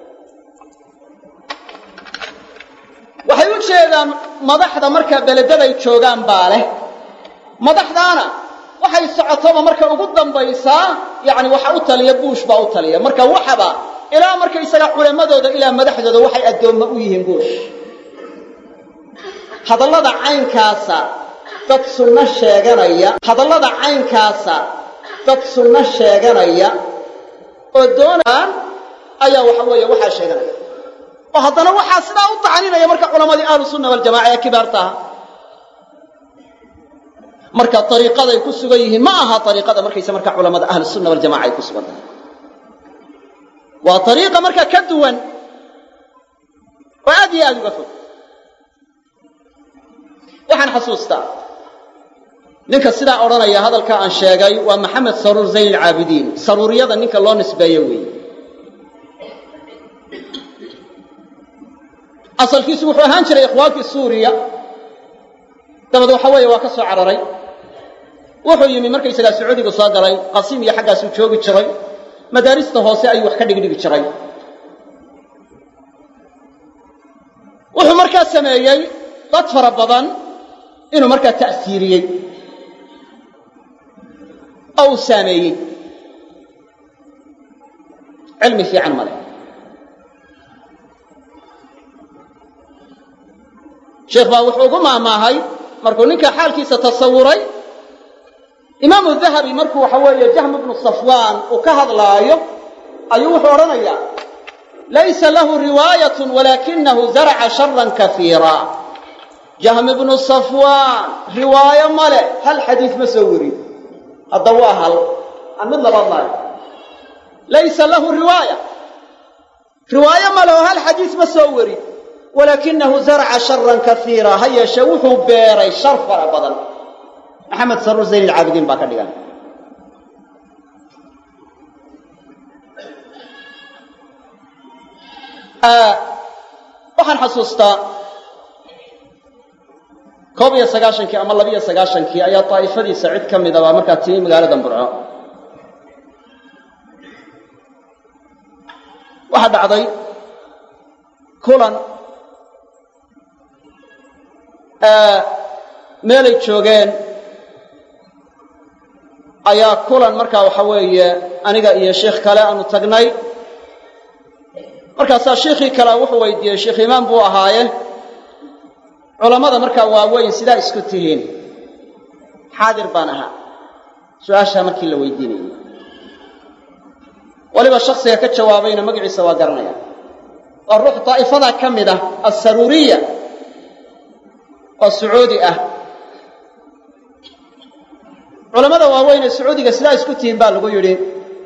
waxay u jeedaan madaxda markaa beledaday joogaan baa leh madaxdaana waxay socotoba marka ugu dambaysaa yani waxa u taliya buush baa u taliya marka waxaba ilaa markaysaga culamadooda ilaa madaxdooda waxay addoomma u yihiin buush hadallada caynkaasa dad sunno sheeganaya hadallada caynkaasa dad sunno sheeganaya oo doonaan ayaa waxa weeye waxaa sheeganaya oo haddana waxaa sidaa u tacaninaya marka culamadii ahlu sunna waljamaca ee kibaarta ah marka ariiqaday ku sugan yihiin ma aha ariiqada markaysa marka culamada ahlu sunna waljamaca ay ku sugan tahay waa ariiqa marka ka duwan oo aad iyo aad uga fog waxaan xasuustaa ninka sidaa odhanaya hadalka aan sheegay waa maxamed saruur zayn alcaabidiin saruuriyada ninka loo nisbeeyo weeye asalkiisu wuxuu ahaan jiray ikhwaankii suuriya dabad waxa weeye waa ka soo cararay wuxuu yimi markaysagaa sacuudigu soo galay qasiim iyo xaggaasuu joogi jiray madaarista hoose ayuu wax ka dhigdhigi jiray wuxuu markaa sameeyey dad fara badan inuu markaa ta'siiriyey oo uu saameeyey cilmi fiican ma leh sheekh baa wuxuu ugu maahmaahay markuu ninka xaalkiisa tasawuray imaamu dahabi markuu waxa weeye jahm ibnu safwaan uu ka hadlaayo ayuu wuxuu odhanayaa laysa lahu riwaayatun walaakinahu zaraca sharan kafiira jahm ibnu safwaan riwaayo ma leh hal xadiis ma soo warin hadda waa hal aan mid labaad lahay laysa lahu riwaaya riwaayo ma leh oo hal xadiis ma soo warin walaakinahu zaraca sharan kaiira ha yeeshee wuxuu beeray shar fara badan maxamed saruur zayn alcaabidiin baa ka dhigan waxaan xasuustaa koob iyo sagaashankii ama labiyo sagaashankii ayaa daa'ifadiisa cid ka mida baa markaa timi magaalada burco waxaa dhacday kulan meelay joogeen ayaa kulan markaa waxa weeye aniga iyo sheikh kale aanu tagnay markaasaa sheikhii kale wuxuu weydiiyey sheikh imaam buu ahaaye culammada markaa waaweyn sidaa isku tihiin xaadir baan ahaa su-aashaa markii la weydiinayay weliba shaksiga ka jawaabayna magaciisa waa garanaya waa ruux daa'ifadaa ka mid ah assaruuriya oo sacuudi ah culammada waaweyn ee sacuudiga sidaa isku tihiin baa lagu yidhi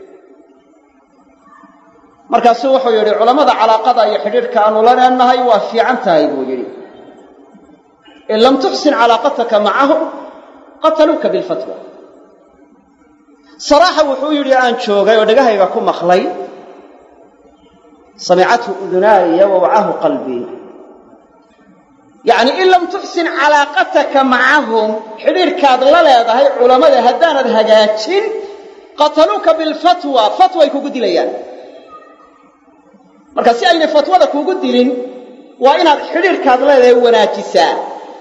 markaasuu wuxuu yidhi culammada calaaqada iyo xidhiidhka aanu la leenahay waa fiican tahay buu yidhi in lam tuxsin calaaqataka macahum qataluuka bilfatwa saraaxa wuxuu yidhi aan joogay oo dhegahayga ku maqlay samicathu udunaaya wawacahu qalbii yacni in lam tuxsin calaaqataka macahum xidhiidhkaad la leedahay culammada haddaanad hagaajin qataluuka bilfatwa fatway kugu dilayaan marka si aynay fatwada kuugu dilin waa inaad xidhiidhkaad leedahay wanaajisaa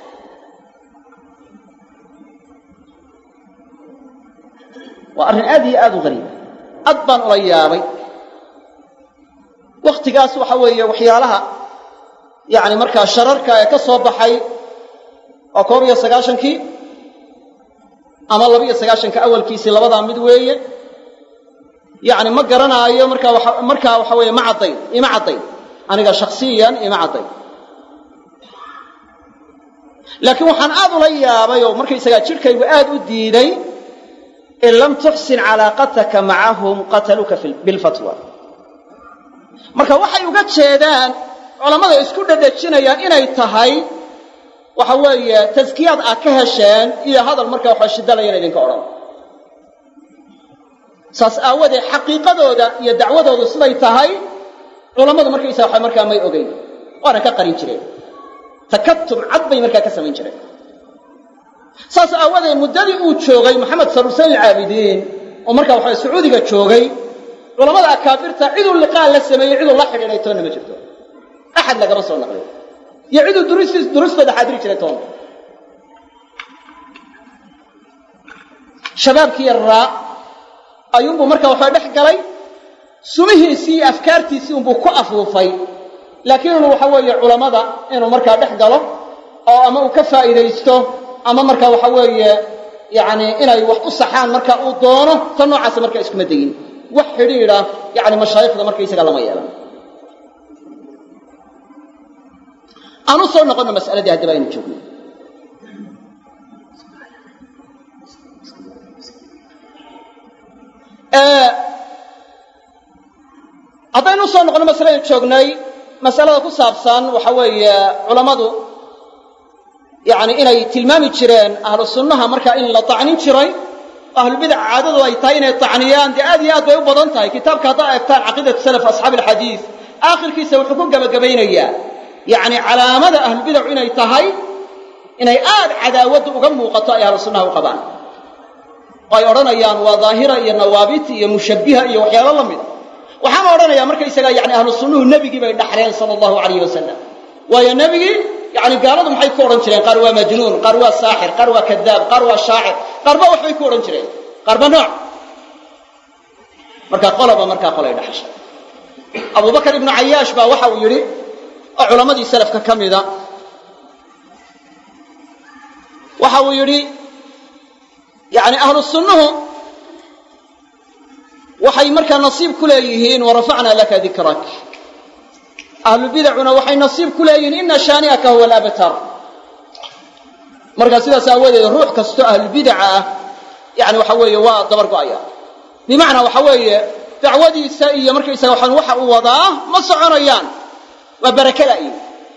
waa arrin aad iyo aad u qariiba ad baan ula yaabay wakhtigaas waxa weeye waxyaalaha yacni markaa shararka ee ka soo baxay waa koob iyo sagaashankii ama laba iyo sagaashanka awalkiisii labadaa mid weeye yacni ma garanaayo markaa waa markaa waxa weeye ma caddayn ima caddayn aniga shaksiyan ima caddayn laakiin waxaan aad ula yaabay oo markaysagaa jidhkaygu aad u diiday in lam tuxsin calaaqataka macahum qataluuka bilfatwa marka waxay uga jeedaan culammada isku dhadhajinayaan inay tahay waxa weeye taskiyaad aad ka hesheen iyo hadal markaa waxa shidalaya ina idinka odhan saas aawadeed xaqiiqadooda iyo dacwadoodu siday tahay culammadu markaysaa waxa markaa may ogeyn waana ka qarin jireen takatub cad bay markaa ka samayn jireen saas aawadeed muddadii uu joogay maxamed saruur zayn alcaabidiin oo markaa waxa sacuudiga joogay culammada akaabirta ciduu liqaan la sameeyey ciduu la xidhiidhay toonna ma jirto axad lagama soo naqliyo iyo ciduu durustiis durustooda xaadiri jiray toonna shabaabkii yarraa ayuunbuu markaa waxaa dhex galay sumihiisii iyo afkaartiisii unbuu ku afuufay laakiin inuu waxa weeye culammada inuu markaa dhex galo oo ama uu ka faa'iidaysto ama markaa waxa weeye yacni inay wax u saxaan marka uu doono ta noocaasa markaa iskuma degin wax xidhiidha yacni mashaayikhda markaysaga lama yeelan aan u soo noqonno mas'aladii haddaba aynu joogno haddaynu usoo noqono masaladaynu joognay masalada ku saabsan waxa weeye culammadu yacni inay tilmaami jireen ahlu sunnaha markaa in la tacnin jiray ahlubidac caadadu ay tahay inay tacniyaan dee aad iyo aad bay u badan tahay kitaabka haddaa eegtaan caqiidatu salaf asxaabi alxadiid aakhirkiisa wuxuu ku gebagabaynayaa yacni calaamada ahlubidacu inay tahay inay aad cadaawadda uga muuqato ay ahlu sunnaha u qabaan oo ay odhanayaan waa daahira iyo nawaabit iyo mushabbiha iyo waxyaalo la mida waxaana odhanayaa markaysagaa yani ahlu sunnuhu nebigii bay dhaxleen sala allahu calayhi wasalam waayo nebigii yani gaaladu maxay ku odhan jireen qaar waa majnuun qaar waa saaxir qaar waa kadaab qaar waa shaacir qaarba waxbay ku odhan jireen qaarba nooc marka qoloba markaa qolay dhaxashay abubakar ibnu cayaash baa waxa uu yidhi oo culammadii salafka ka mida waxa uu yidhi yani ahlu sunnuhu waxay markaa nasiib ku leeyihiin warafacnaa laka dikrak ahlubidacuna waxay nasiib ku leeyihiin ina shaani'aka huwa alabtar markaa sidaas aawadeed ruux kastoo ahlubidaca ah yani waxa weeye waa dabar go'aya bimacnaa waxa weeye dacwadiisa iyo markaysaga waxaan waxa uu wadaa ma soconayaan waa baraka la'yi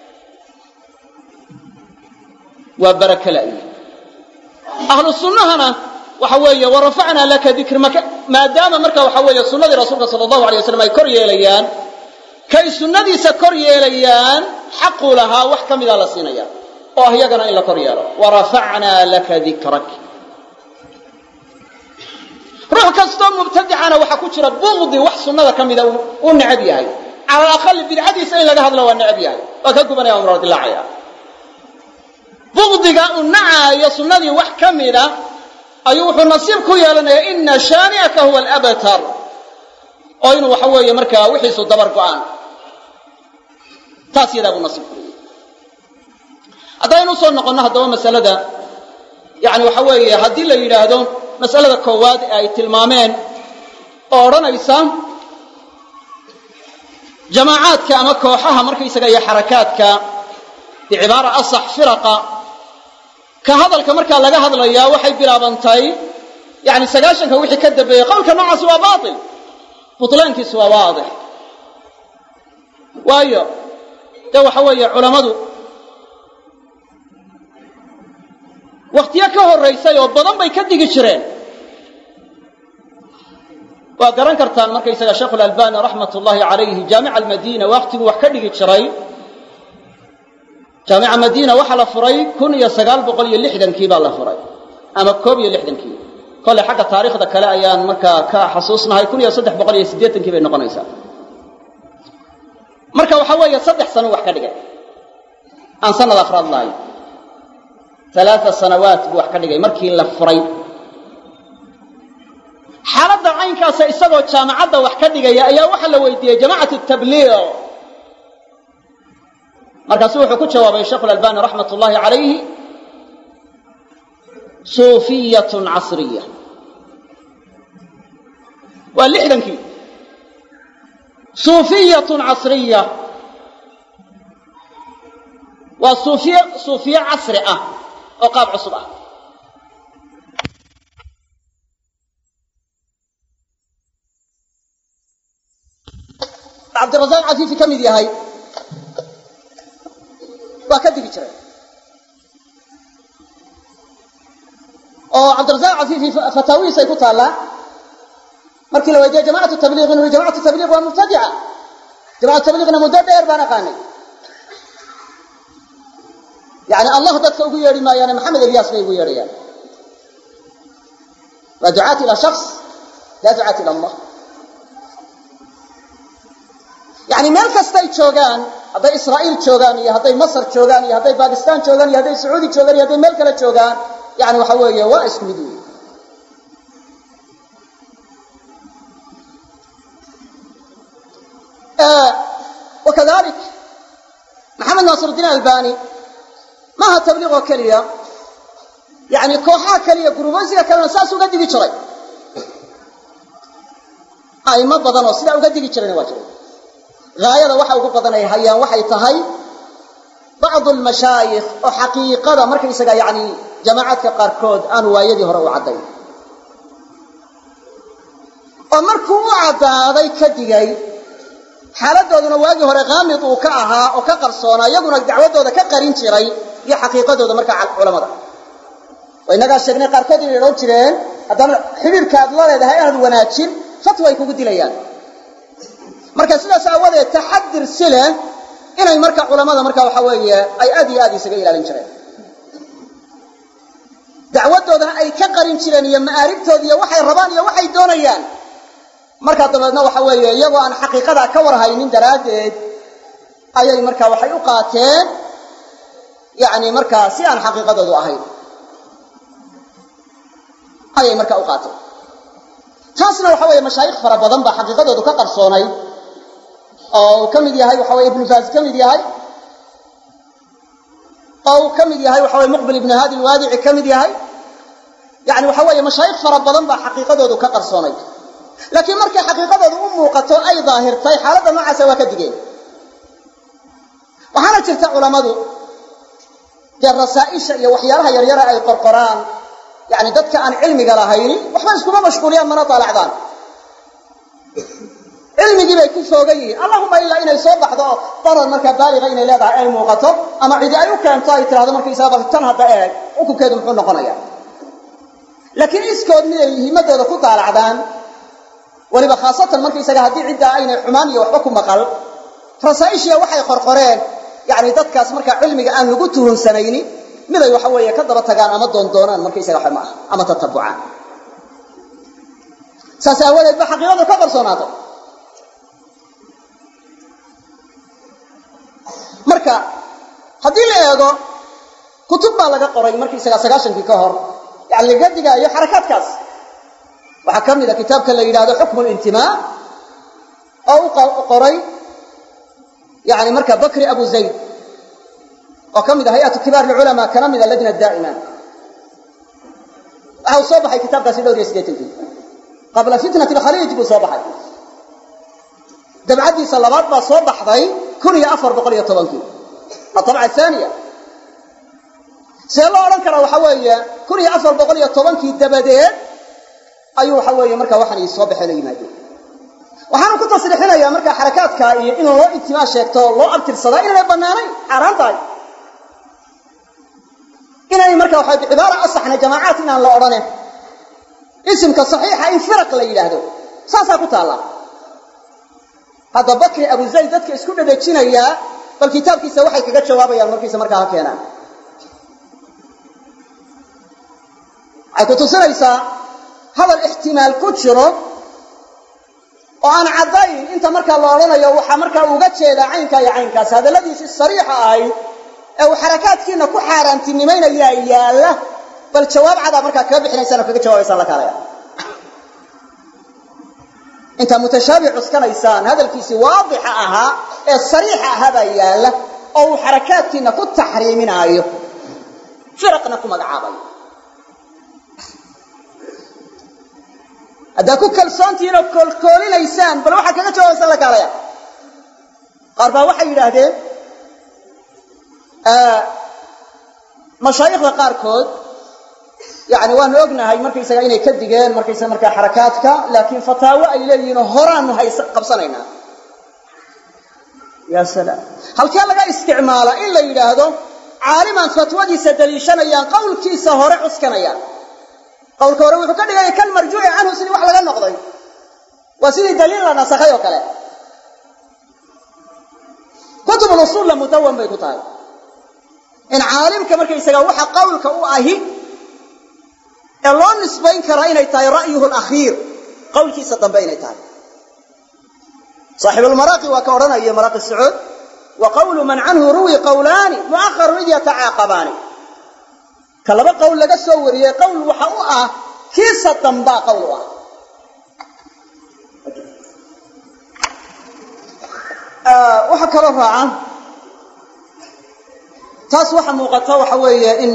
waa baraka la'yi ahlu sunnahana waxa weeye warafacnaa laka dikr maadaama marka waxa weeye sunnadii rasuulka sala allahu alay wasalam ay kor yeelayaan kay sunnadiisa kor yeelayaan xaquu lahaa wax ka mida la siinaya oo ah iyagana in la kor yeelo warafacnaa laka dikrak ruux kastoo mubtadicana waxaa ku jira bugdi wax sunnada ka mida uu necab yahay cala alaqal bidcadiisa in laga hadlo waa necab yahay waa ka gubanaya waa muradilaacaya bugdiga uu nacaayo sunnadii wax ka mida ayuu wuxuu nasiib ku yeelanayaa ina shaani'aka huwa alabtar oo inuu waxa weeye markaa wixiisu dabar go'aan taas yadaa buu nasiib ku leeyahay haddaynu usoo noqonno haddaba masalada yani waxa weeye haddii la yidhaahdo masalada koowaad ee ay tilmaameen oo odhanaysa jamaacaadka ama kooxaha markaysaga iyo xarakaadka bicibaara asax firaqa ka hadalka markaa laga hadlayaa waxay bilaabantay yani sagaashanka wixii ka dambeeyey qowlka noocaasi waa baatil butlaankiisu waa waadix waayo dee waxa weeye culammadu wakhtiyo ka horraysay oo badan bay ka digi jireen waa garan kartaan markaysaga sheekhu alalbani raxmat ullaahi calayhi jaamica almadiina wakhtiguu wax ka dhigi jiray jaamica madiina waxaa la furay kun iyo sagaal boqol iyo lixdankii baa la furay ama koob iyo lixdankii kolley xagga taariikhda kale ayaan markaa ka xasuusnahay kun iyo saddex boqol iyo siddeetankii bay noqonaysaa marka waxa weeye saddex sano wax ka dhigay aan sanad afraad lahayn alaaa sanawaat buu wax ka dhigay markii la furay xaaladda caynkaasa isagoo jaamacadda wax ka dhigaya ayaa waxaa la weydiiyey jamacat tabliiq markaasu wuxuu ku jawaabay sheekhu alalbani raxmat ullaahi calayhi suufiyatun casriya waa lixdankii suufiyatun casriya waa suufiye suufiye casri ah oo qaab cusub ah cabdirasaaq cafiifi ka mid yahay waa ka digi jiray oo cabdirasaaq cafiifi fataawihiisay ku taallaa markii la weydiiyey jamacatu tabliiq inuu yihi jamacatu tabliiq waa mubtadica jamacatu tabliiqna muddo dheer baan aqaanay yani allah dadka ugu yeedhi maayaane maxamed elyaas bay ugu yeedhayaan waa ducaat ila shaks laa ducaat ila allah yani meel kastay joogaan hadday israa'iil joogaan iyo hadday masar joogaan iyo hadday bakistan joogaan iyo hadday sacuudi joogaan iyo hadday meel kale joogaan yani waxa weeye waa isku mid weeye وكذلك محمد ناصر الدين الألباني ما هو تبليغه كلية يعني كوحا كلية قروبوزية كان أساسه قد يجري أي ما بدن وصيدا وقد يجري واجري غاية وحا وقبضنا هيا وحي تهي بعض المشايخ وحقيقة مركز يعني جماعات كقاركود أن وايدي هرو عدين ومركو عدادي كدغاي xaaladooduna waagi hore qaamid uu ka ahaa oo ka qarsoona iyaguna dacwadooda ka qarin jiray iyo xaqiiqadooda marka culimada way naga sheegnay qaarkood inay loo jireen hadana xiriirkaad la leedahay aad wanaajin fatwa ay kugu dilayaan marka sidaas awadeed taxadir sile inay marka culimada marka waxa weeye ay aad iyo aad isaga ilaalin jireen dacwadoodana ay ka qarin jireen iyo maarigtooda iyo waxay rabaan iyo waxay doonayaan marka dabadna waxa weeye iyagoo aan xaqiiqada ka warhaynin daraadeed ayay marka waxay u qaateen yaani marka si aan xaqiiqadoodu ahayn ayay marka u qaateen taasna waxa weeye mashaayikh fara badan ba xaqiiqadoodu ka qarsoonay oo kamid yahay waxa weeye ibn Baz kamid yahay oo kamid yahay waxa weeye Muqbil ibn Hadi al-Wadi'i kamid yahay yaani waxa weeye mashaayikh fara badan ba xaqiiqadoodu ka qarsoonay laakiin markay xaqiiqadoodu u muuqato ay daahirtay xaaladda noocaas waa ka digeen waxaana jirta culimadu ee rasaa'isha iyo waxyaalaha yar yar ay qorqoraan yaani dadka aan cilmiga lahayn waxba isku mashquuliyaan mana talacdaan cilmigii bay ku foogayeen allahumma illa inay soo baxdo darar marka baaliga inay leedahay ay muuqato ama cidi ay u keento ay tiraahdo markay sabab tan hadda eeg ukukeedu muxuu noqonayaa laakiin iskood mid ay himadooda ku talacdaan waliba khaasatan markay isaga hadii cid aynay xumaan iyo waxba ku maqal rasaa'isha waxay qorqoreen yaani dadkaas marka cilmiga aan lagu tuhunsanayni mid ay waxa weeye ka daba tagaan ama doon doonaan markay isaga xama ama tatabucaan saasaawada ba xaqiiqada ka qarsoonaato marka hadii la eego kutub baa laga qoray markay isaga sagaashankii ka hor yaani laga digayo xarakaadkaas waxa kamida kitaabka la yiraahdo hukm al-intima oo qoray yaani marka bakri abu zayd oo kamida hay'atu kibar ulama kana mid ladina daa'ima aw sabahay kitaabkaasi dhowr iyo siddeetan qabla fitnati al-khalij bu sabahay dabcadi salawaat ba soo baxday kun iyo afar boqol iyo toban الطبعه الثانيه سيلو oran kara waxa weeye kun iyo afar boqol iyo toban dabadeed ayuu waxa weeye marka waxaan soo baxay yimaado waxaan ku tasriixinayaa marka xarakaadka iyo in loo intimaa sheegto loo abtirsada inay banaanay xaraan tahay inay marka waxa cibaara asaxna jamaacad inaan la oranay ismka saxiixa in firaq la yiraahdo saasa ku taala hada bakri abu zayd dadka isku dhadajinaya bal kitaabkiisa waxay kaga jawaabayaan markiisa marka ha keenaan ay ku tusinaysaa هذا الاحتمال كجرو وأنا عضين أنت مركا الله لنا وحا مركا وقتشي دا عينك يا عينكاس هذا الذي في الصريحة أي أو حركات كينا كحارا تنمين إيا إيا الله بل جواب عدا مركا كابح نيسانا فيك جواب يسأل لك عليها أنت متشابه عسكنا إيسان هذا الكيس واضح أها الصريحة هذا إيا الله أو حركات كينا كتحريمين أيه فرقناكم أدعابي هذا كل كلسانتين وكل كولين إنسان بل واحد كذا جواب يسأل لك عليها قاربا واحد يراهدين آه مشايخ وقاركود يعني وان اوغنا هاي markay isaga inay ka digeen markay isaga marka xarakaadka laakiin fataawo ay leeyihiin horaan hay qabsanayna ya salaam halka laga isticmaala in la yiraahdo caaliman fatwadiisa daliishanayaan qowlkiisa hore cuskanayaan qowlka hore wuxuu ka dhigay kan marjuuc anhu sidii wax laga noqday waa sidii daliil la nasakhay oo kale kutub al-usul la mudawwan bay ku tahay in caalimka markay isaga waxa qowlka u ahi اللون نسبين كرائن تاي رأيه الأخير قول كيسة دنبين تاي صاحب المراقي وكورنا هي مراقي السعود وقول من عنه روي قولان مؤخر إذ يتعاقبان كلما قول لك السور هي قول وحقوقه كيسة دنبا قولها آه waxa kala raacan taas waxa muuqata waxa weeye in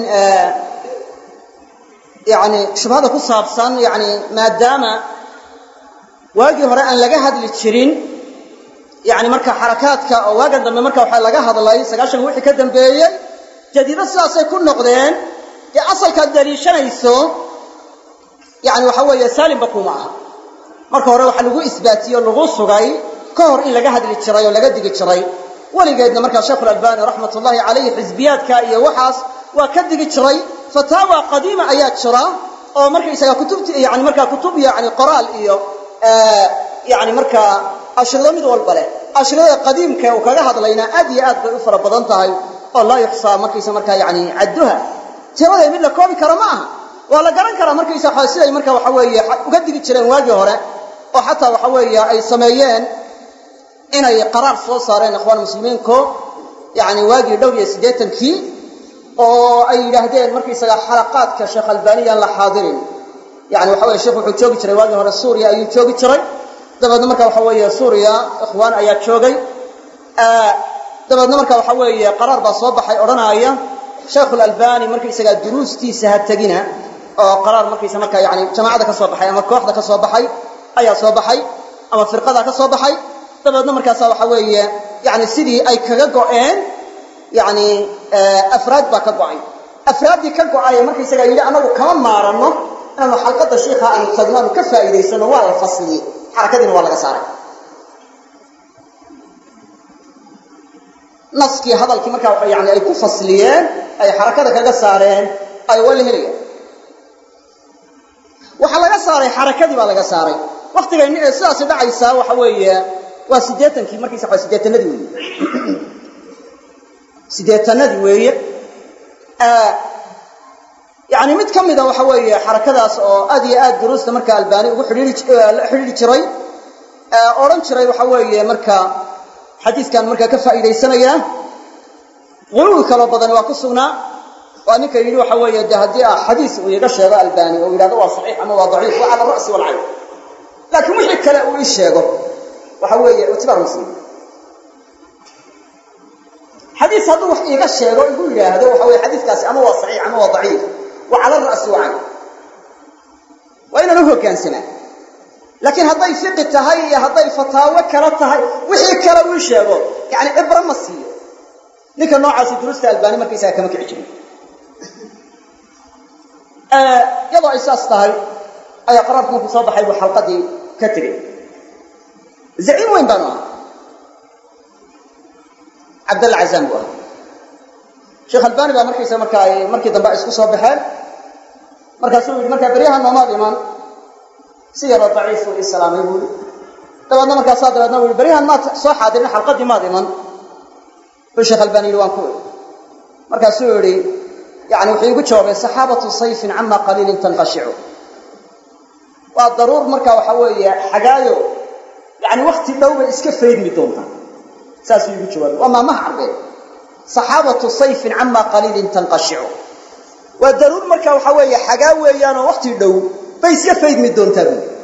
yani shubhada ku saabsan yani maadaama waagii hore aan laga hadli jirin yani marka xarakaadka oo waagan dambe marka waxa laga hadlay sagaashan wixii ka dambeeyay jadiida sidaasay ku noqdeen ee asalka daliishanayso yani waxa weeye saalimba kuma aha marka hore waxa lagu isbaatiyo lagu sugay ka hor in laga hadli jiray oo laga digi jiray waligeedna marka Sheekh Al-Albani rahmatullahi alayhi xisbiyaadka iyo waxaas waa ka digi jiray fataawa qadiima ayaa jira oo marka isaga kutubti yani marka kutub yani qoraal iyo yani marka ashrada mid walba leh ashrada qadiimka oo kaga hadlayna aad iyo aad bay u fara badan tahay oo la yaqsa markiisa marka yani cadduha tirada mid la koobi karo ma aha waa la garan karaa markiisa xasiday marka waxa weeye uga digi jireen waagii hore oo xataa waxa weeye ay sameeyeen inay qaraar soo saareen ikhwaan muslimiinko yani waagii dhow iyo siddeetan kii oo ay yiraahdeen markiisa xalaqaadka Sheekh Albani aan la xaadirin yani waxa weeye sheekhu wuxuu joogi jiray waagii hore Suuriya ayuu joogi jiray dabadna marka waxa weeye Suuriya ikhwaan ayaa joogay ee dabadna marka waxa weeye qaraar baa soo baxay oranaya Sheekh Al-Albani markiisa duruustiisa ha tagina oo qaraar markiisa marka yani jamaacada ka soo baxay ama kooxda ka soo baxay ayaa soo baxay ama firqada ka soo baxay dabadna markaas waxa weeye yani sidii ay kaga go'een yani afraad ba ka go'ay afraadii ka go'ay markiisa yiri anagu kama maarano inaan xalqada sheekha aan tagno ka faa'iideysano waa la fasliyay xarakadina waa laga saaray naski hadalkii marka yani ay ku fasliyeen ay xarakada kaga saareen ay wali heliyeen waxa laga saaray xarakadii baa laga saaray waqtiga in sidaas dhacaysa waxa weeye waa siddeetan kii markiisa waa siddeetanadii weeye siddeetanadii weeye ee yani mid kamida waxa weeye xarakadaas oo aad iyo aad duruusta marka Albani ugu xiriiri xiriiri jiray ee oran jiray waxa weeye marka xadiiskan marka ka faa'iideysanaya qulul kala badan waa ku sugnaa waa ninka yiri waxa weeye hadii ah xadiis uu iga sheego Albani oo yiraahdo waa sahih ama waa dhaif waa ala ra's wal ayn laakiin wixii kale uu sheego waxa weeye itibaar muslim xadiis haduu wax iga sheego igu yiraahdo waxa weeye xadiiskaasi ama waa sahih ama waa dhaif waa ala ra's wal ayn waa inuu hogaansana laakiin haday fiqh tahay iyo haday fataawo kala tahay wixii kale uu sheego yani ibra masiyo ninka noocaas duruusta Albani markiisa kama kici jirin ee yado isaas tahay ay qararku ku soo baxay xalqadii ka tiri zaciim weyn bana Abdul Azam wa Sheekh Albani baa markiisa marka ay markii dambe isku soo baxeen markaas uu marka bariyaha noomaad iman siyada daciif oo islaamay buu dabadna markaas saadradna uu bariyaha ma soo xaadirin xalqadii maad iman Sheekh Albani waan ku markaas uu yiri يعني وحي ugu jawaabay saxaabatu sayfin amma qalilin tanqashi'u waa daruur marka waxa weeye xagaayo yani waqti dhow bay iska feedmi doonta saas ugu jawaabay wama ma arbe saxaabatu sayfin amma qalilin tanqashi'u waa daruur marka waxa weeye xagaa weeyaan waqti dhow bay iska feedmi doonta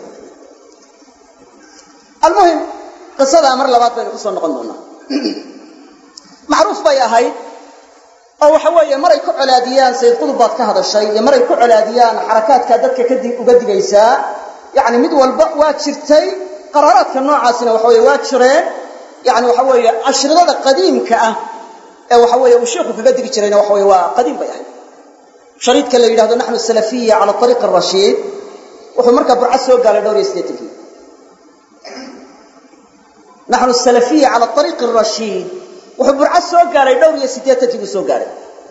almuhim qisada mar labaad bay ku soo noqon doonaa macruuf bay ahayd oo waxa weeye maray ku colaadiyaan sayid qudbaad ka hadashay iyo maray ku colaadiyaan xarakaadka dadka ka dib uga digaysa yaani mid walba waa jirtay qaraaraadka noocaasina waxa weeye waa jireen yaani waxa weeye ashradada qadiimka ah ee waxa weeye uu sheekhu kaga digi jirayna waxa weeye waa qadiim bay ahayd shariidka la yiraahdo nahnu salafiyya ala tariiq ar-rashid wuxuu marka burca soo gaaray dhowr iyo siddeetan nahnu salafiyya ala tariiq ar-rashid wuxuu burca soo gaaray dhowr iyo siddeetan kii soo gaaray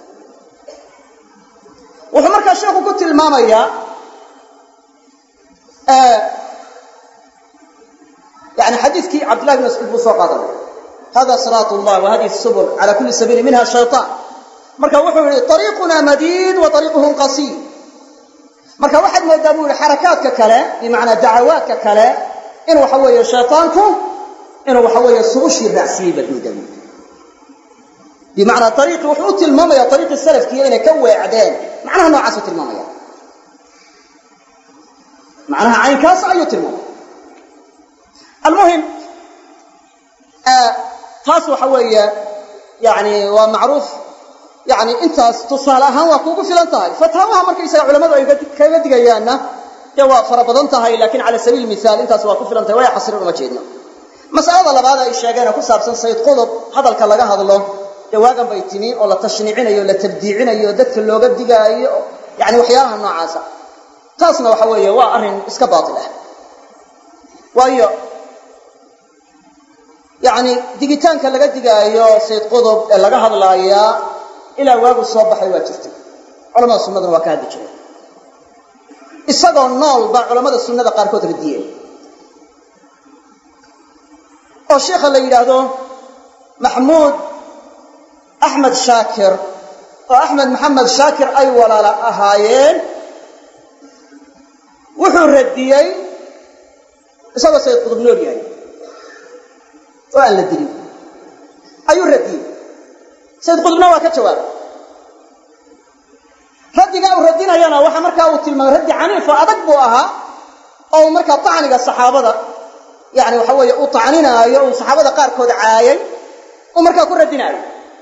wuxuu marka sheekhu ku tilmaamaya ee يعني حديث عبد الله بن مسعود وسوقاده هذا صراط الله وهذه السبل على كل سبيل منها الشيطان marka wuxuu yiri طريقنا مديد وطريقهم قصير marka waxad moodaa xarakaadka kale bimaana dacwaadka kale in waxa weeye shaytaanku in waxa weeye suushi raacsiin badoodan bimaana طريق wuxuu tilmaamaya طريق salafkiina inay ka weecdeen macnaha noocaas uu tilmaamaya macnaha aynkaas ayuu tilmaamaya المهم taas waxa weeye yani waa macruuf yani intaas tusaale ahaan waa kuugu filan tahay fataawaha markaysaga culamadu ay kaga digayaanna dee waa fara badan tahay laakiin cala sabiil mihaal intaas waa ku filan tahay waa xasrin uma jeedno masalada labaad ay sheegeen ku saabsan Sayd Qutb hadalka laga hadlo dee waagan bay timi oo la tashniicinayo la tabdiicinayo dadka looga digaayo yani waxyaalaha noocaas ah taasna waxa weeye waa arrin iska baatil ah waayo yani digitaanka laga digaayo Sayd Qutb ee laga hadlaaya ilaa waagu soo baxay waa jirtay culimada sunnaduna waa ka hadli jireen isagoo nool baa culimada sunnada qaarkood radiyeen oo sheekha la yidhaahdo maxmuud axmed shaakir oo axmed maxamed shaakir ay walaala ahaayeen wuxuu radiyey isagoo Sayd Qutb nool yahay oo aan la dilin ayuu radiyey Sayd Qutbna waa ka jawaabay radiga uu radinayana waxa markaa uu tilmaamay radi caniif oo adag buu ahaa oo markaa tacniga saxaabada yani waxa weeye uu tacninaayo uu saxaabada qaarkood caayay uu markaa ku radinaayo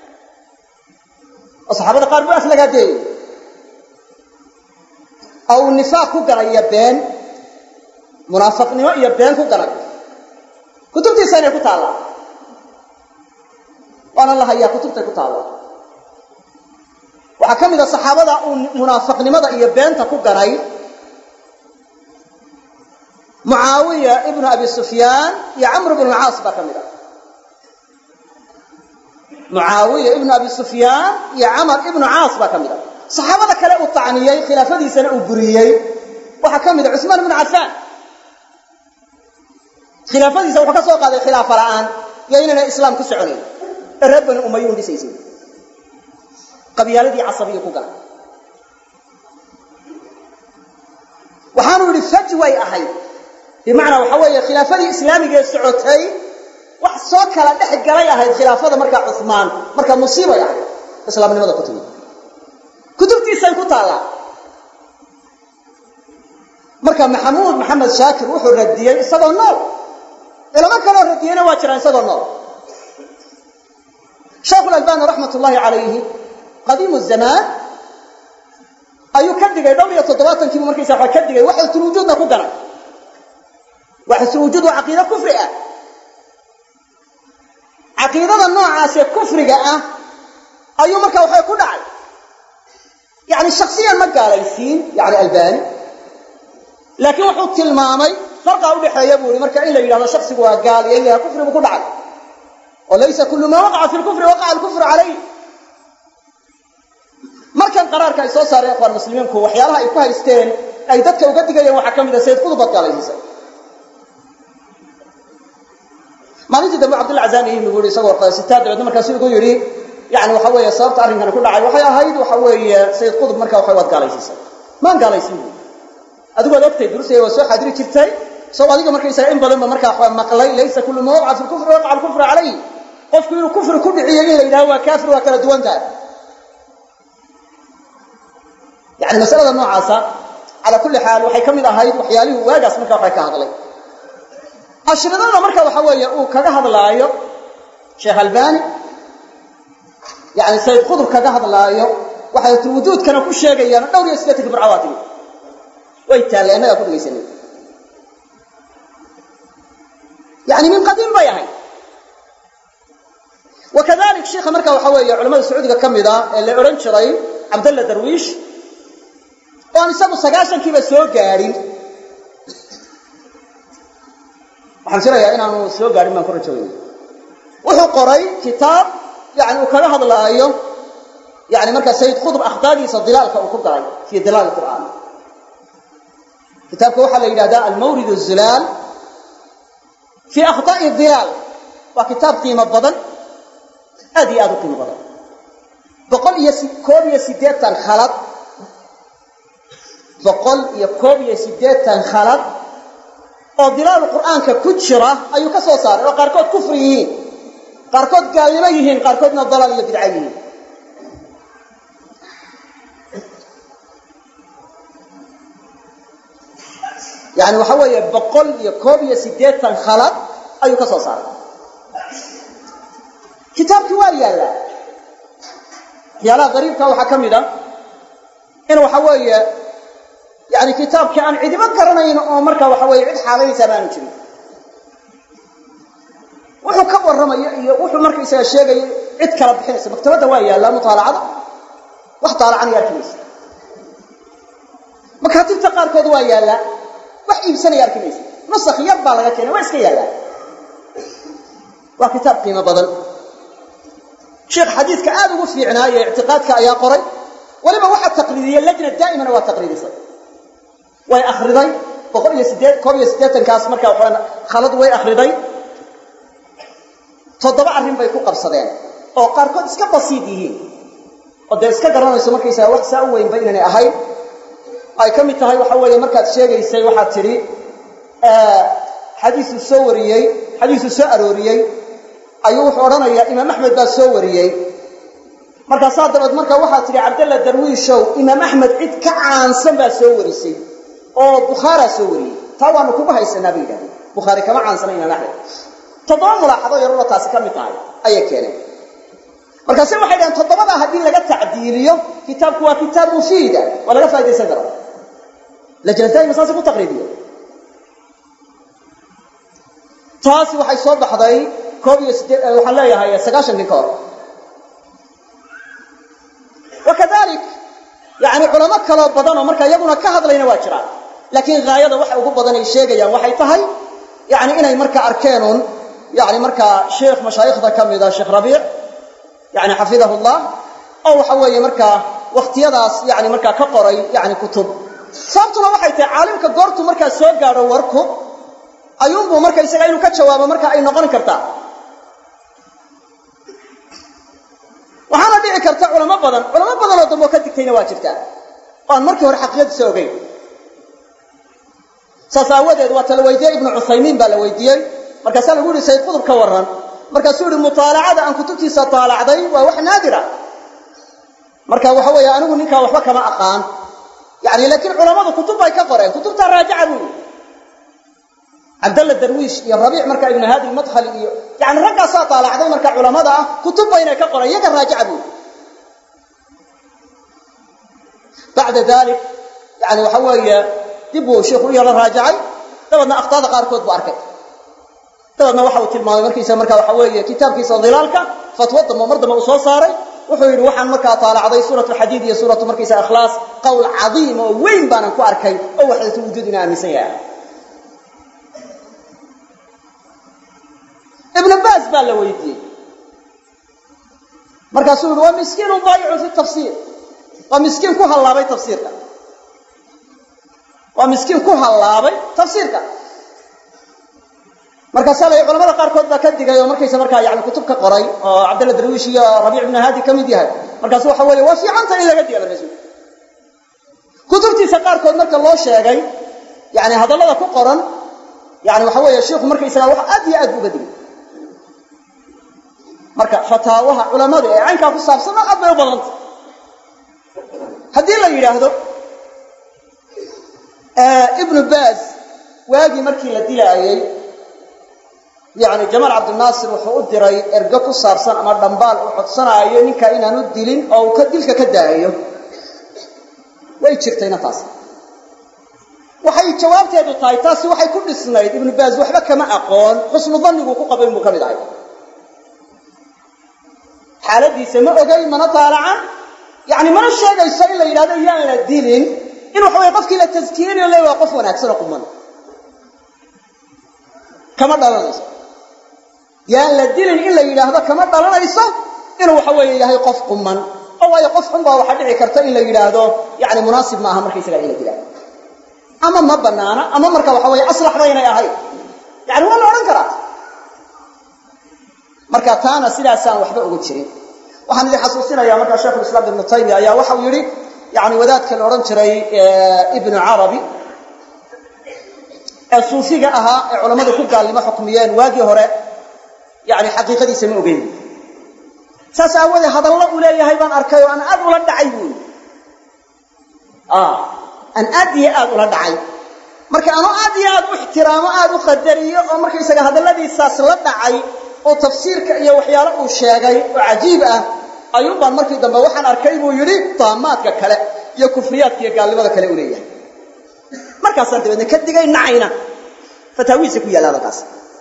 oo saxaabada qaar buu aslaga deeyay oo nifaaq ku galaya been munaafiqnimo iyo been ku galay kutubtiisa inay ku taala waana la hayaa kutubta ku taala waxa kamid ah saxaabada uu munaafiqnimada iyo beenta ku galay Muawiya ibn Abi Sufyan iyo Amr ibn al-As ba kamid ah Muawiya ibn Abi Sufyan iyo Amr ibn al-As ba kamid ah saxaabada kale uu tacniyay khilaafadiisana uu buriyay waxa kamid ah Uthman ibn Affan khilaafadiisa waxa ka soo qaaday khilaafa la'aan iyo inay islaam ku soconayn rabban umayyun dhisaysay qabiyaaladii casabiyo ku galay waxaanu yiri fajway ahay bimaana waxa weeye khilaafadii islaamiga ee socotay wax soo kala dhex galay ahayd khilaafada marka Uthman marka musiibo ah islaamnimada ku timi kutubtiisa ku taala marka maxamuud maxamed shaakir wuxuu radiyay isagoo nool ilama kala radiyayna waa jiraan isagoo nool Sheikh Al-Albani rahmatullahi alayhi qadiim az-zaman ayuu ka digay dhowr iyo toddobaatan kii markiisa waxa ka digay waxa uu wujuudna ku galay waxa uu wujuud aqeeda kufri ah aqeedada noocaas ee kufriga ah ayuu markaa waxa ku dhacay yani shakhsiyan ma gaalaysiin yani Albani laakiin wuxuu tilmaamay farqa u dhaxeeya buu marka in la yiraahdo shakhsigu waa gaal iyo in kufrigu ku dhacay oo laysa kullu ma waqa'a fi al-kufri waqa'a al-kufru alayhi markan qaraarka ay soo saareen aqoon muslimiinku waxyaalaha ay ku haysteen ay dadka uga digayeen waxa kamid ah Sayd Qutb gaalaysiin maalintii dambe Abdullah Azani inuu yiri isagoo qaasitaad dad markaas uu yiri yani waxa weeye sababta arrinkan ku dhacay waxay ahayd waxa weeye Sayd Qutb marka waxa wad gaalaysiin ma gaalaysiin adigu aad ogtay duruusay waa soo xadiri jirtay soo adiga markaysa in badan marka waxa maqlay laysa kullu ma waqa'a fi al-kufri waqa'a al-kufru alayhi qofku inuu kufri ku dhiciyay in la yiraahdo waa kaafir waa kala duwan tahay يعني مسألة نوعاسة على كل حال وحي كميد أهيد وحياليه واجس مركا وحي كهضلي أشردنا مركا وحوية أو كجهد لايو شيخ الباني يعني سيد خضر كجهد لايو وحي الوجود كان كل شيء يعني دوري أسئلتك بالعواتم ويتالي أنا أقول لي سنين يعني من قديم بيهاي وكذلك شيخ مركا وحوية علماء السعودية كميدا اللي أورنج راي عبد الله درويش وأنا سأقول سجاشن كيف سوق جارين وحنصير يا إنا نو سوق جارين ما كنا شوين وهو قرأي كتاب يعني وكذا هذا الآية يعني مركز سيد خضر أخطاري صدلال كأوكبري في دلال القرآن كتاب كوحة لإلى المورد الزلال في أخطاء الظلال وكتاب قيمة بدن أدي أدو قيمة بدن بقول يسي كوب يسيدات الخلط بقول يكوب يسيدات الخلط oo dilaal quraanka ku jira ayuu ka soo saaray oo qaar kood kufriyiin qaar kood gaalnimo yihiin qaar koodna dalaal iyo bidca yihiin yani waxa weeye boqol iyo koob iyo siddeetan khalad ayuu ka soo saaray kitaabkii waa yaallaa waxyaalaha qariibka waxaa ka mid a in waxa weeye yani kitaabkii aan cidiba garanayn oo markaa waxa weeye cid xaalayaysaa baanu jirin wuxuu ka warramaya iyo wuxuu markaysaga sheegaya cid kala bixinaysa maktabadda waa yaallaa mutaalacada wax taalacan yaa arkimaysa makaatibta qaarkood waa yaallaa wax iibsanaya arkimaysa nusakh yar baa laga keenay waa iska yaallaa waa kitaab qiimo badan sheekh xadiidka aad ugu fiicnaaye ictiqaadka ayaa qoray waliba waxaa taqriidiyey lajna daa'imana waa taqriidisay way akhriday boqol iyo sideed koob iyo siddeetankaas markaa waxaa khalad way akhriday toddoba arrin bay ku qabsadeen oo qaarkood iska basiid yihiin oo dee iska garanayso markaysaga wax saa u weynba inaanay ahayn ay ka mid tahay waxa weeye markaad sheegaysay waxaad tidhi xadiisuu soo wariyey xadiisuu soo arooriyey ayuu wuxuu odhanayaa imaam axmed baa soo wariyey markaasaa dabeed markaa waxaad tidhi cabdalla darwiishow imaam axmed cid ka caansan baa soo warisay oo bukhaaraa soo wariyey taa waanu kugu haysanaa bay yidhahdeen bukhaari kama caansana imaam axmed toddoba mulaaxado yaruna taasi ka mid tahay ayay keeneen markaase waxay dhaheen toddobadaa haddii laga tacdiiliyo kitaabku waa kitaab mufiida waa laga faa'idaysan kara lajna daa'ima saasay ku taqriibiyo taasi waxay soo baxday koob iyo sideed waxaan leeyahay sagaashankii ka hor wakadalik yani culamo kaloo badan oo markaa iyaguna ka hadlayna waa jiraan laakiin haayada waxa ugu badan ay sheegayaan waxay tahay yani inay markaa arkeenun yani markaa sheekh mashaayikhda ka mida sheekh rabiic yani xafidahu llah oo waxa weeye markaa wakhtiyadaas yani markaa ka qoray yani kutub sababtuna waxay tahay caalimka goortu markaa soo gaadho warku ayuunbuu marka isaga inuu ka jawaabo marka ay noqon kartaa waxaana dhici karta culamo badan culamo badanoo dambe oo ka digtayna waa jirtaa oo aan markii hore xaqiiqadiisa ogeyn saas aawadeed waa tala weydiiyey ibnu cuthaymiin baa la weydiiyey markaasaa lagu yihi sayd qudub ka warran markaasuu yihi mutaalacada aan kutubtiisa taalacday waa wax naadira marka waxa weeye anigu ninkaa waxba kama aqaan yani laakiin culammadu kutub bay ka qoreen kutubtaa raajaca buu yihi cabdalla darwiish iyo rabiic marka ibnu haadi madkhali iyo yani raggaasaa taalacday marka culamada ah kutubba inay ka qoreen iyaga raajaca buu yihi bacda dalik yani waxa weeye dib buu sheikhu u yaro raajacay dabeedna akhtaada qaarkood buu arkay dabeedna waxa uu tilmaamay markiisa marka waxa weeye kitaabkiisa dilaalka fatwa dambe mar dambe uu soo saaray wuxuu yidhi waxaan markaa taalacday suuratu xadiid iyo suuratu markiisa ikhlaas qowl cadiim oo weyn baanan ku arkay oo waxdatu wujuud ina aaminsan yahay ibnu baas baa la weydiiyey markaasuu yihi waa miskiinun daayicun fi tafsiir waa miskiin ku hallaabay tafsiirka waa miskiin ku hallaabay tafsiirka markaasaa lay culamada qaarkood baa ka digay oo markaysa markaa yani kutub ka qoray oo cabdalla darwiish iyo rabiic ibnu haadi ka mid yahay markaasu waxa weeye waa fiicanta in laga diya rasuul kutubtiisa qaarkood marka loo sheegay yani hadallada ku qoran yani waxa weeye sheikhu markaysaga wax aad iyo aad uga digay marka fataawaha culamada ee caynkaa ku saabsan aad bay u badanta haddii la yidhaahdo ibnu baaz waagii markii la dilaayey yani jamaal cabdinaasir wuxuu u diray ergo ku saabsan ama dhambaal uu codsanaayo ninka inaanu dilin oo uu ka dilka ka daayayo way jirtayna taas waxay jawaabteedu tahay taasi waxay ku dhisnayd ibnu baaz waxba kama aqoon xusnu danniguu ku qabay inbuu ka mid ahay xaaladiisa ma ogay mana taalacan yani mana sheegayso in la yidhahdo yaan la dilin in waxa weye qofkii la taskiyeynayo le waa qof wanaagsan oo quman kama dhalanayso yaan la dilin in la yidhaahdo kama dhalanayso inuu waxa weeye yahay qof quman oo waayo qof xun baa waxaa dhici karta in la yidhaahdo yani munaasib maaha markaysaga in la dilaa ama ma banaana ama marka waxa weeye aslaxba inay ahayd yani waa la odhan karaa marka taana sidaasaan waxba uga jirin waxaan idin xasuusinayaa markaa sheikhulislaam ibnu taymiya ayaa waxau yidhi yani wadaadka la odhan jiray ibnu carabi ee suufiga ahaa ee culammadu ku gaalnimo xukmiyeen waagii hore yani xaqiiqadiisa ma ogeyn saas aawoodee hadallo uu leeyahay baan arkay oo aan aad ula dhacay buui aan aad iyo aad ula dhacay marka anuu aad iyo aad u ixtiraamo aad u qadariyo oo markaysaga hadalladiisaas la dhacay oo tafsiirka iyo waxyaalo uu sheegay oo cajiib ah ayuu baan markii dambe waxaan arkay buu yidhi taamaadka kale iyo kufriyaadka iyo gaalnimada kale u leeyahay markaasaan dabeedna ka digay nacayna fataawiisa ku yaala halkaas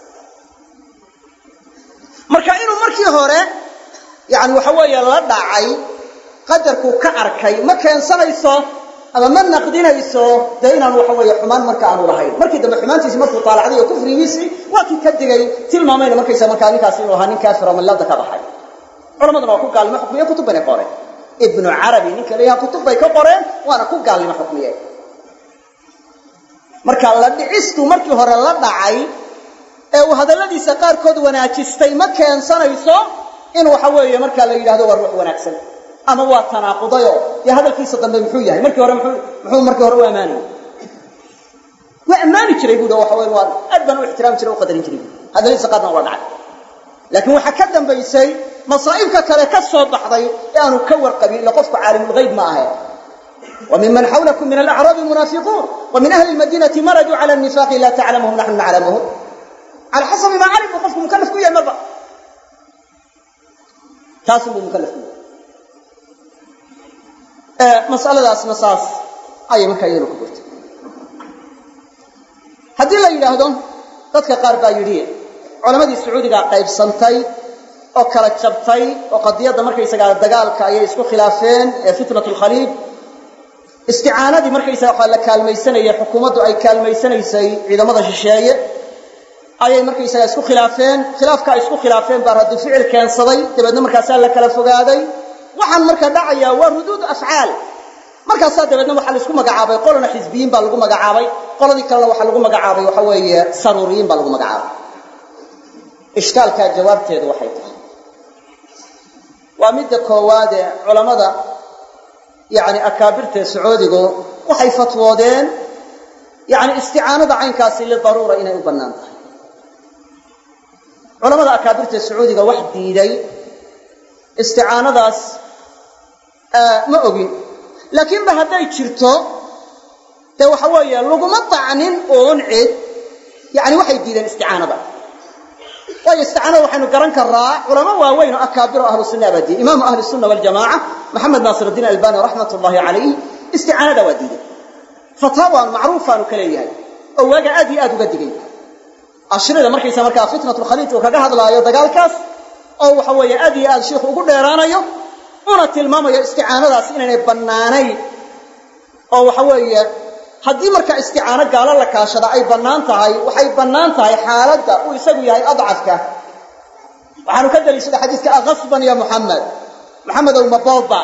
marka inuu markii hore yani waxa weeye la dhacay qadarku ka arkay ma keensanayso ama ma naqdinayso dee inaan waxa weeye xumaan marka aanu lahayn markii dambe xumaantiisii markuu taalacday iyo kufrigiisii waa kii ka digay tilmaamayna markaysa markaa ninkaasi inuu ahaa nin kaafir oo millada ka baxay culamaduna waa ku gaalnimo xukmiye kutub bay qoreen ibnu carabi ninka leeyahay kutub bay ka qoreen waana ku gaalnimo xukmiye marka la dhicistu markii hore la dhacay ee uu hadalladiisa qaarkood wanaajistay ma keensanayso in waxa weeye marka la yiraahdo war wax wanaagsan ama waa tanaaqudayo ya hadalkiisa dambe muxuu yahay markii hore muxuu muxuu markii hore u amaanay waa amaani jiray buu waxa weeye waa adban u ixtiraam jiray oo qadarin jiray hadalkiisa qaadna waa dhacay laakiin waxa ka dambeysay masaa'ibka kale ka soo baxday ee aanu ka warqabin la qofku caalimul ghaib ma aha وممن حولكم من الأعراب منافقون ومن أهل المدينة مرجوا على النفاق لا تعلمهم نحن نعلمهم على حسب ما علم وقفكم مكلف كوية مرة تاسم مكلف كوية آه مسألة داس مساس أي مكاين كبرت هذه لا يلاهدون dadka qaar baa yiri culamadii sacuudiga qayb santay oo kala jabtay oo qadiyada markaysaga dagaalka ay isku khilaafeen ee fitnatul khaliid isticaanadii markaysaga waxa la kaalmaysanayay xukuumaddu ay kaalmaysanaysay ciidamada shisheeye ayay markaysaga isku khilaafeen khilaafka isku khilaafeen baa rad ficil keensaday dabadna markaas la kala fogaaday waxaan marka dhacaya waa ruduud afcaal markaas dabadna waxa la isku magacaabay qolana xisbiyiin baa lagu magacaabay qoladii kale waxa lagu magacaabay waxa weeye saruriyiin baa lagu magacaabay ishkaalka jawaabteedu waxay tahay waa mid koowaad ee culimada يعني أكابرت السعودية وحي فتوودين يعني استعانة عين كاسي للضرورة إنه يبنان علماء أكابرت السعودية واحد ديدي استعانة داس آه ما أقول لكن بهذا يشرطه تو حوايا لو مطعنين ونعد يعني واحد ديدي الاستعانة بقى ويستعانوا وحنو قرن كراء علماء وين أكابر أهل السنة بدي إمام أهل السنة والجماعة محمد ناصر الدين الألباني رحمة الله عليه استعانة دوادية فتاوى معروفة نكليها أو واجا أدي أدو قدقين أشري لما مركي سمركا فتنة الخليج وكذا هذا لا يدقال كاس أو حوي أدي أدي شيخ وقول ليرانا يو ونت الماما يا استعانة داسين بناني أو حوي haddii marka isticaano gaala la kaashada ay banaan tahay waxay banaan tahay xaaladda uu isagu yahay adcafka waxaanu ka daliishaday xadiiska aqsban ya muhammad muhammad oo mabawba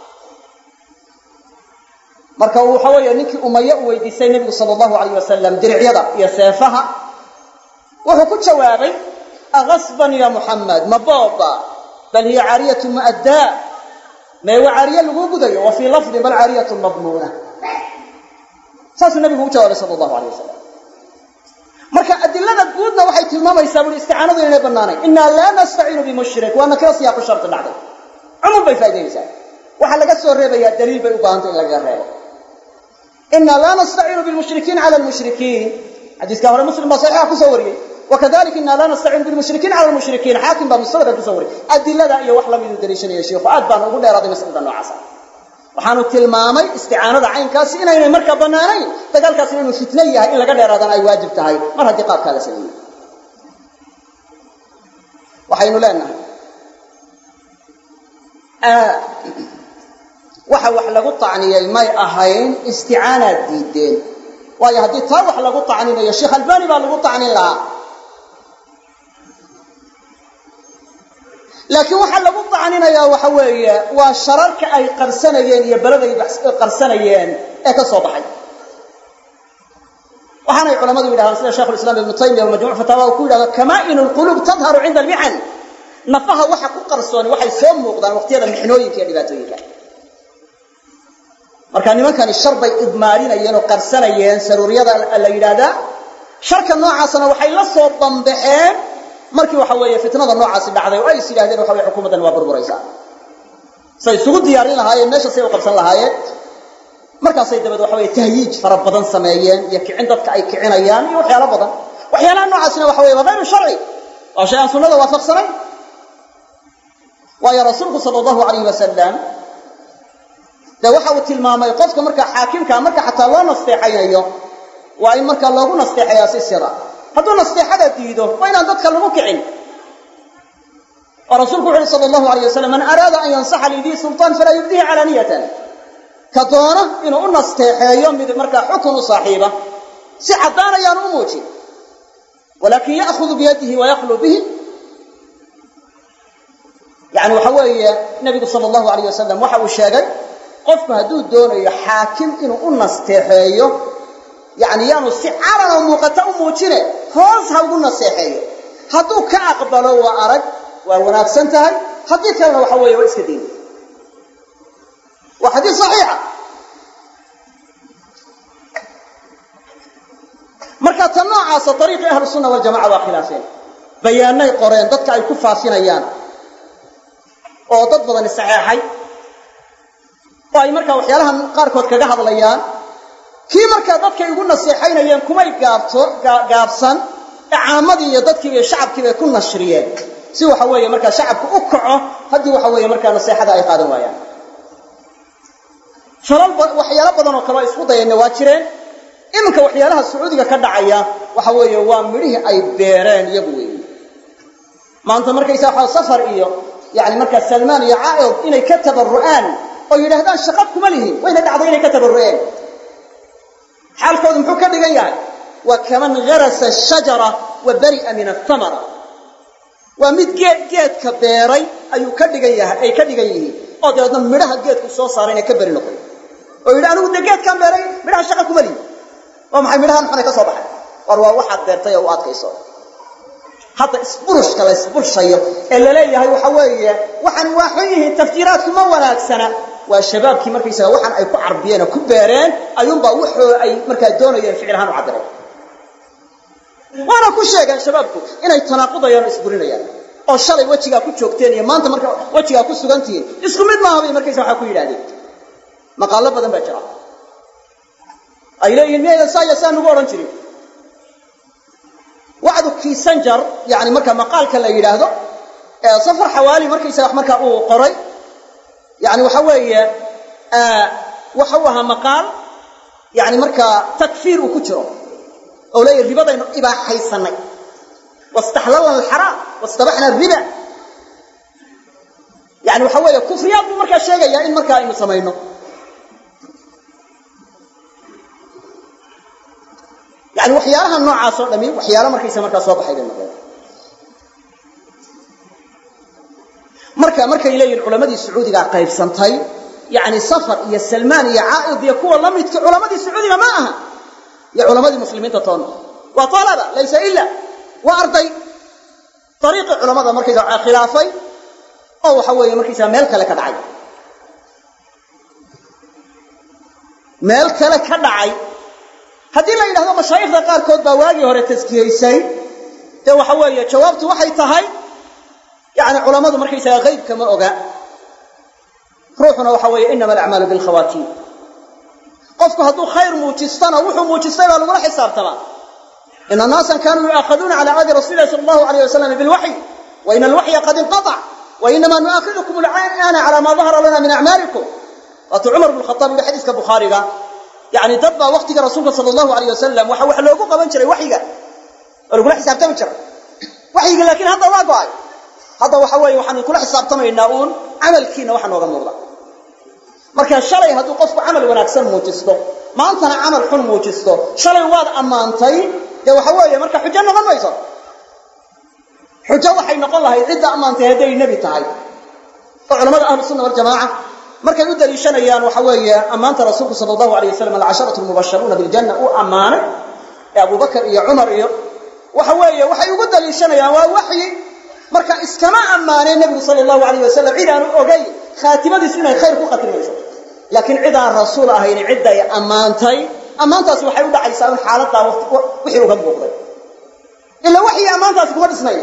marka uu waxa weeye ninkii umayya u weydiisay nabiga sallallahu alayhi wasallam diriciyada iyo seefaha wuxuu ku jawaabay aqsban ya muhammad mabawba bal hiya ariyatu muadda ma huwa ariya lagu gudayo wa fi lafdh bal ariyatu madmuna saas nabigu u jawaabay sallallahu alayhi wasallam marka adillada guudna waxay tilmaamaysaa buu isticaanadu inay banaanay inna la nasta'inu bi mushrik wa nakra siyaq shart dhacday umum bay faa'iideysaa waxa laga soo reebayaa daliil bay u baahantay in laga reebo inna la nasta'inu bil mushrikiin ala al mushrikiin hadith ka hore muslim sahih ku soo wariyay وكذلك إننا لا نستعين بالمشركين على المشركين حاكم بمستوى التصوري أدلة أي وحلا من الدليل يا شيخ وأدبان أقول لا راضي مسألة نوعاسا waxaanu tilmaamay isticaanada caynkaas inay marka banaanayn dagaalkaas inuu fitna yahay in laga dheeraadana ay waajib tahay mar hadii qaabka la sameeyo waxaynu leenahay ah waxa wax lagu tacniyay may ahayn isticaana diideen waayo hadii taa wax lagu tacniyo Sheikh Albani baa lagu tacnin lahaa laakiin waxa lagu tacninaya waxa weeye waa shararka ay qarsanayeen iyo baladay qarsanayeen ee ka soo baxay waxaanay culimadu yiraahdaan sida Sheikh Islam Ibn Taymiyyah oo majmuuc fatawa ku yiraahdo kamaa'inul qulub tadharu 'inda al-mihan nafaha waxa ku qarsoon waxay soo muuqdaan waqtiyada mixnooyinka iyo dhibaatooyinka marka nimankan sharbay idmaarinayeen oo qarsanayeen saruriyada la yiraahdaa sharka noocaasna waxay la soo dambeeyeen markii waxa weeye fitnada noocaas dhacday oo ay sidaahdeen waxa weeye xukuumadan waa burburaysaa say isugu diyaarin lahaayeen meesha say u qabsan lahaayeen markaas ay dabad waxa weeye tahyiij fara badan sameeyeen iyo kicin dadka ay kicinayaan iyo waxyaalo badan waxyaalaha noocaasna waxa weeye waa غير sharci oo shay aan sunnada waafaqsanay waayo rasuulku sala allahu calayhi wasalam dee waxa uu tilmaamay qofka markaa xaakimkaa marka xataa loo nasteexaynayo waa in markaa loogu nasteexayaa si sira hadduu nasteexada diido waa inaan dadka lagu kicin oo rasuulku wuxu uhi sala allahu alayh wasalam man araada an yansaxa lidii sultaan falaa yubdihi calaaniyatan ka doona inuu u nasteexeeyo mid markaa xukun u saaxiiba si caddaan ayaanu u muujin walaakin ya'hudu biyadihi wayaqlu bihi yani waxa weeye nebigu sala allahu alayh wasalam waxa uu sheegay qofku hadduu doonayo xaakim inuu u nasteexeeyo yani yaanu si calan oo muuqata u muujine hoos ha ugu nasteexeeyo hadduu ka aqbalo waa arag waa wanaagsan tahay haddii kalena waxa weeye waa iska diin waa xadiis saxiixa marka tan noocaasa dariiqii ahlu sunna waljamaca waa khilaafeen bayaanay qoreen dadka ay ku faafinayaan oo dad badani saxeexay oo ay markaa waxyaalahan qaarkood kaga hadlayaan kii markaa dadkay ugu naseexaynayeen kumay gaabto gaabsan ee caamadii iyo dadkiiba iyo shacabkiibay ku nashriyeen si waxa weeye markaa shacabku u kaco haddii waxa weeye markaa naseexada ay qaadan waayaan falal waxyaalo badan oo kale isku dayeenna waa jireen iminka waxyaalaha sacuudiga ka dhacaya waxa weeye waa midhihii ay beereen iyagu weeye maanta markaysaa waxaa safar iyo yani markaa salmaan iyo caa'id inay ka tabarru'aan oo yidhaahdaan shaqa kuma lihin wayna dhacday inay ka tabarru'een xaalkoodu muxuu ka dhigan yahay waa kaman gharasa shajara wa bari'a min athamara waa mid geed geedka beeray ayuu ka dhigan yahay ay ka dhigan yihiin oo dabeedna midhaha geedku soo saaray inay ka beri noqon oo yidhi anigu dee geedkaan beeray midhaha shaqa kuma lihin waa maxay midhahan xunay ka soo baxay war waa waxaad beertay oo u adkayso hadda isburushka la isburshayo ee la leeyahay waxa weeye waxaan waa xun yihiin tafjiiraadku ma wanaagsana waa shabaabkii markaysaga waxaan ay ku carbiyeen oo ku beereen ayuunbaa wuxuu ay markaa doonayeen ficil ahaan u cabireen waana ku sheegeen shabaabku inay tanaaqudayaan oo isburinayaan oo shalay wejigaa ku joogteen iyo maanta marka wejigaa ku sugantihiin isku mid maaha bay markaysa waxaa ku yidhahdeen maqaallo badan baa jira ay leeyihiin miyaydan saa iyo saa nugu odhan jirin wacdu kiisanjar yani marka maqaalka la yidhaahdo ee safar xawaali markaysaga markaa uu qoray yani waxa weeye waxa uu ahaa maqaal yani markaa takfiir uu ku jiro oo leeyahay ribadaynu ibaaxaysanay wastaxlalna alxaraam wastabaxna alriba yani waxa weeye kufriyaad buu markaa sheegayaa in markaa aynu samayno yani waxyaalaha noocaas oo dhami waxyaalo markaysa markaa soo baxay bay noqdeen marka markay leeyihin culamadii sacuudigaa qaybsantay yani safar iyo salmaan iyo caa'id iyo kuwa la midka culamadii sacuudiga ma aha iyo culamadii muslimiinta toona waa talaba laysa ila waa arday ariiqii culamada markaysa waxaa khilaafay oo waxa weeye markaysa meel kale ka dhacay meel kale ka dhacay haddii la yidhahdo mashaayikhda qaarkood baa waagii hore taskiyaysay dee waxa weeye jawaabtu waxay tahay yani culammadu markaysaga qaybka ma oga ruuxuna waxa weeye inama alacmaalu bilkhawaatiin qofku hadduu khayr muujistana wuxuu muujistay baa lagula xisaabtamaa ina naasan kaanuu yu'aakhaduuna cala aadi rasuli illahi sala allahu alayh wasalam bilwaxyi wa ina alwaxya qad inqatac wa inama nu'aakhidukum al'aana cala ma dahara lana min acmaalikum waatuu cumar bnu khataab yihi xadiiska bukhaariga yani dad baa waktiga rasuulka sala allahu alayh wasalam waxa wax loogu qaban jiray waxyiga oo lagula xisaabtami jiray waxyiga laakiin hadda waa go-ay hadda waxa weeye waxaanu kula xisaabtamaynaa uun camalkiina waxa nooga muuqda marka shalay hadduu qofku camal wanaagsan muujisto maantana camal xun muujisto shalay waad ammaantay dee waxa weeye marka xujo noqon mayso xujo waxay noqon lahayd cidda ammaantay hadday nebi tahay oo culamada ahlu sunna waljamaaca markay u daliishanayaan waxa weeye ammaanta rasuulku sala allahu alayh wasalam alcasharatu almubasharuuna biljanna uu ammaanay ee abubakar iyo cumar iyo waxa weeye waxay ugu daliishanayaan waa waxyi marka iskama ammaaneen nebigu sala allahu alayh wasalam cid aanu ogay khaatimadiisu inay khayr ku khatimayso laakiin cid aan rasuul ahayn cidday ammaantay ammaantaasi waxay u dhacaysaa in xaaladdaa wixii uga muuqday ila waxyi ammaantaasi kuma dhisnayo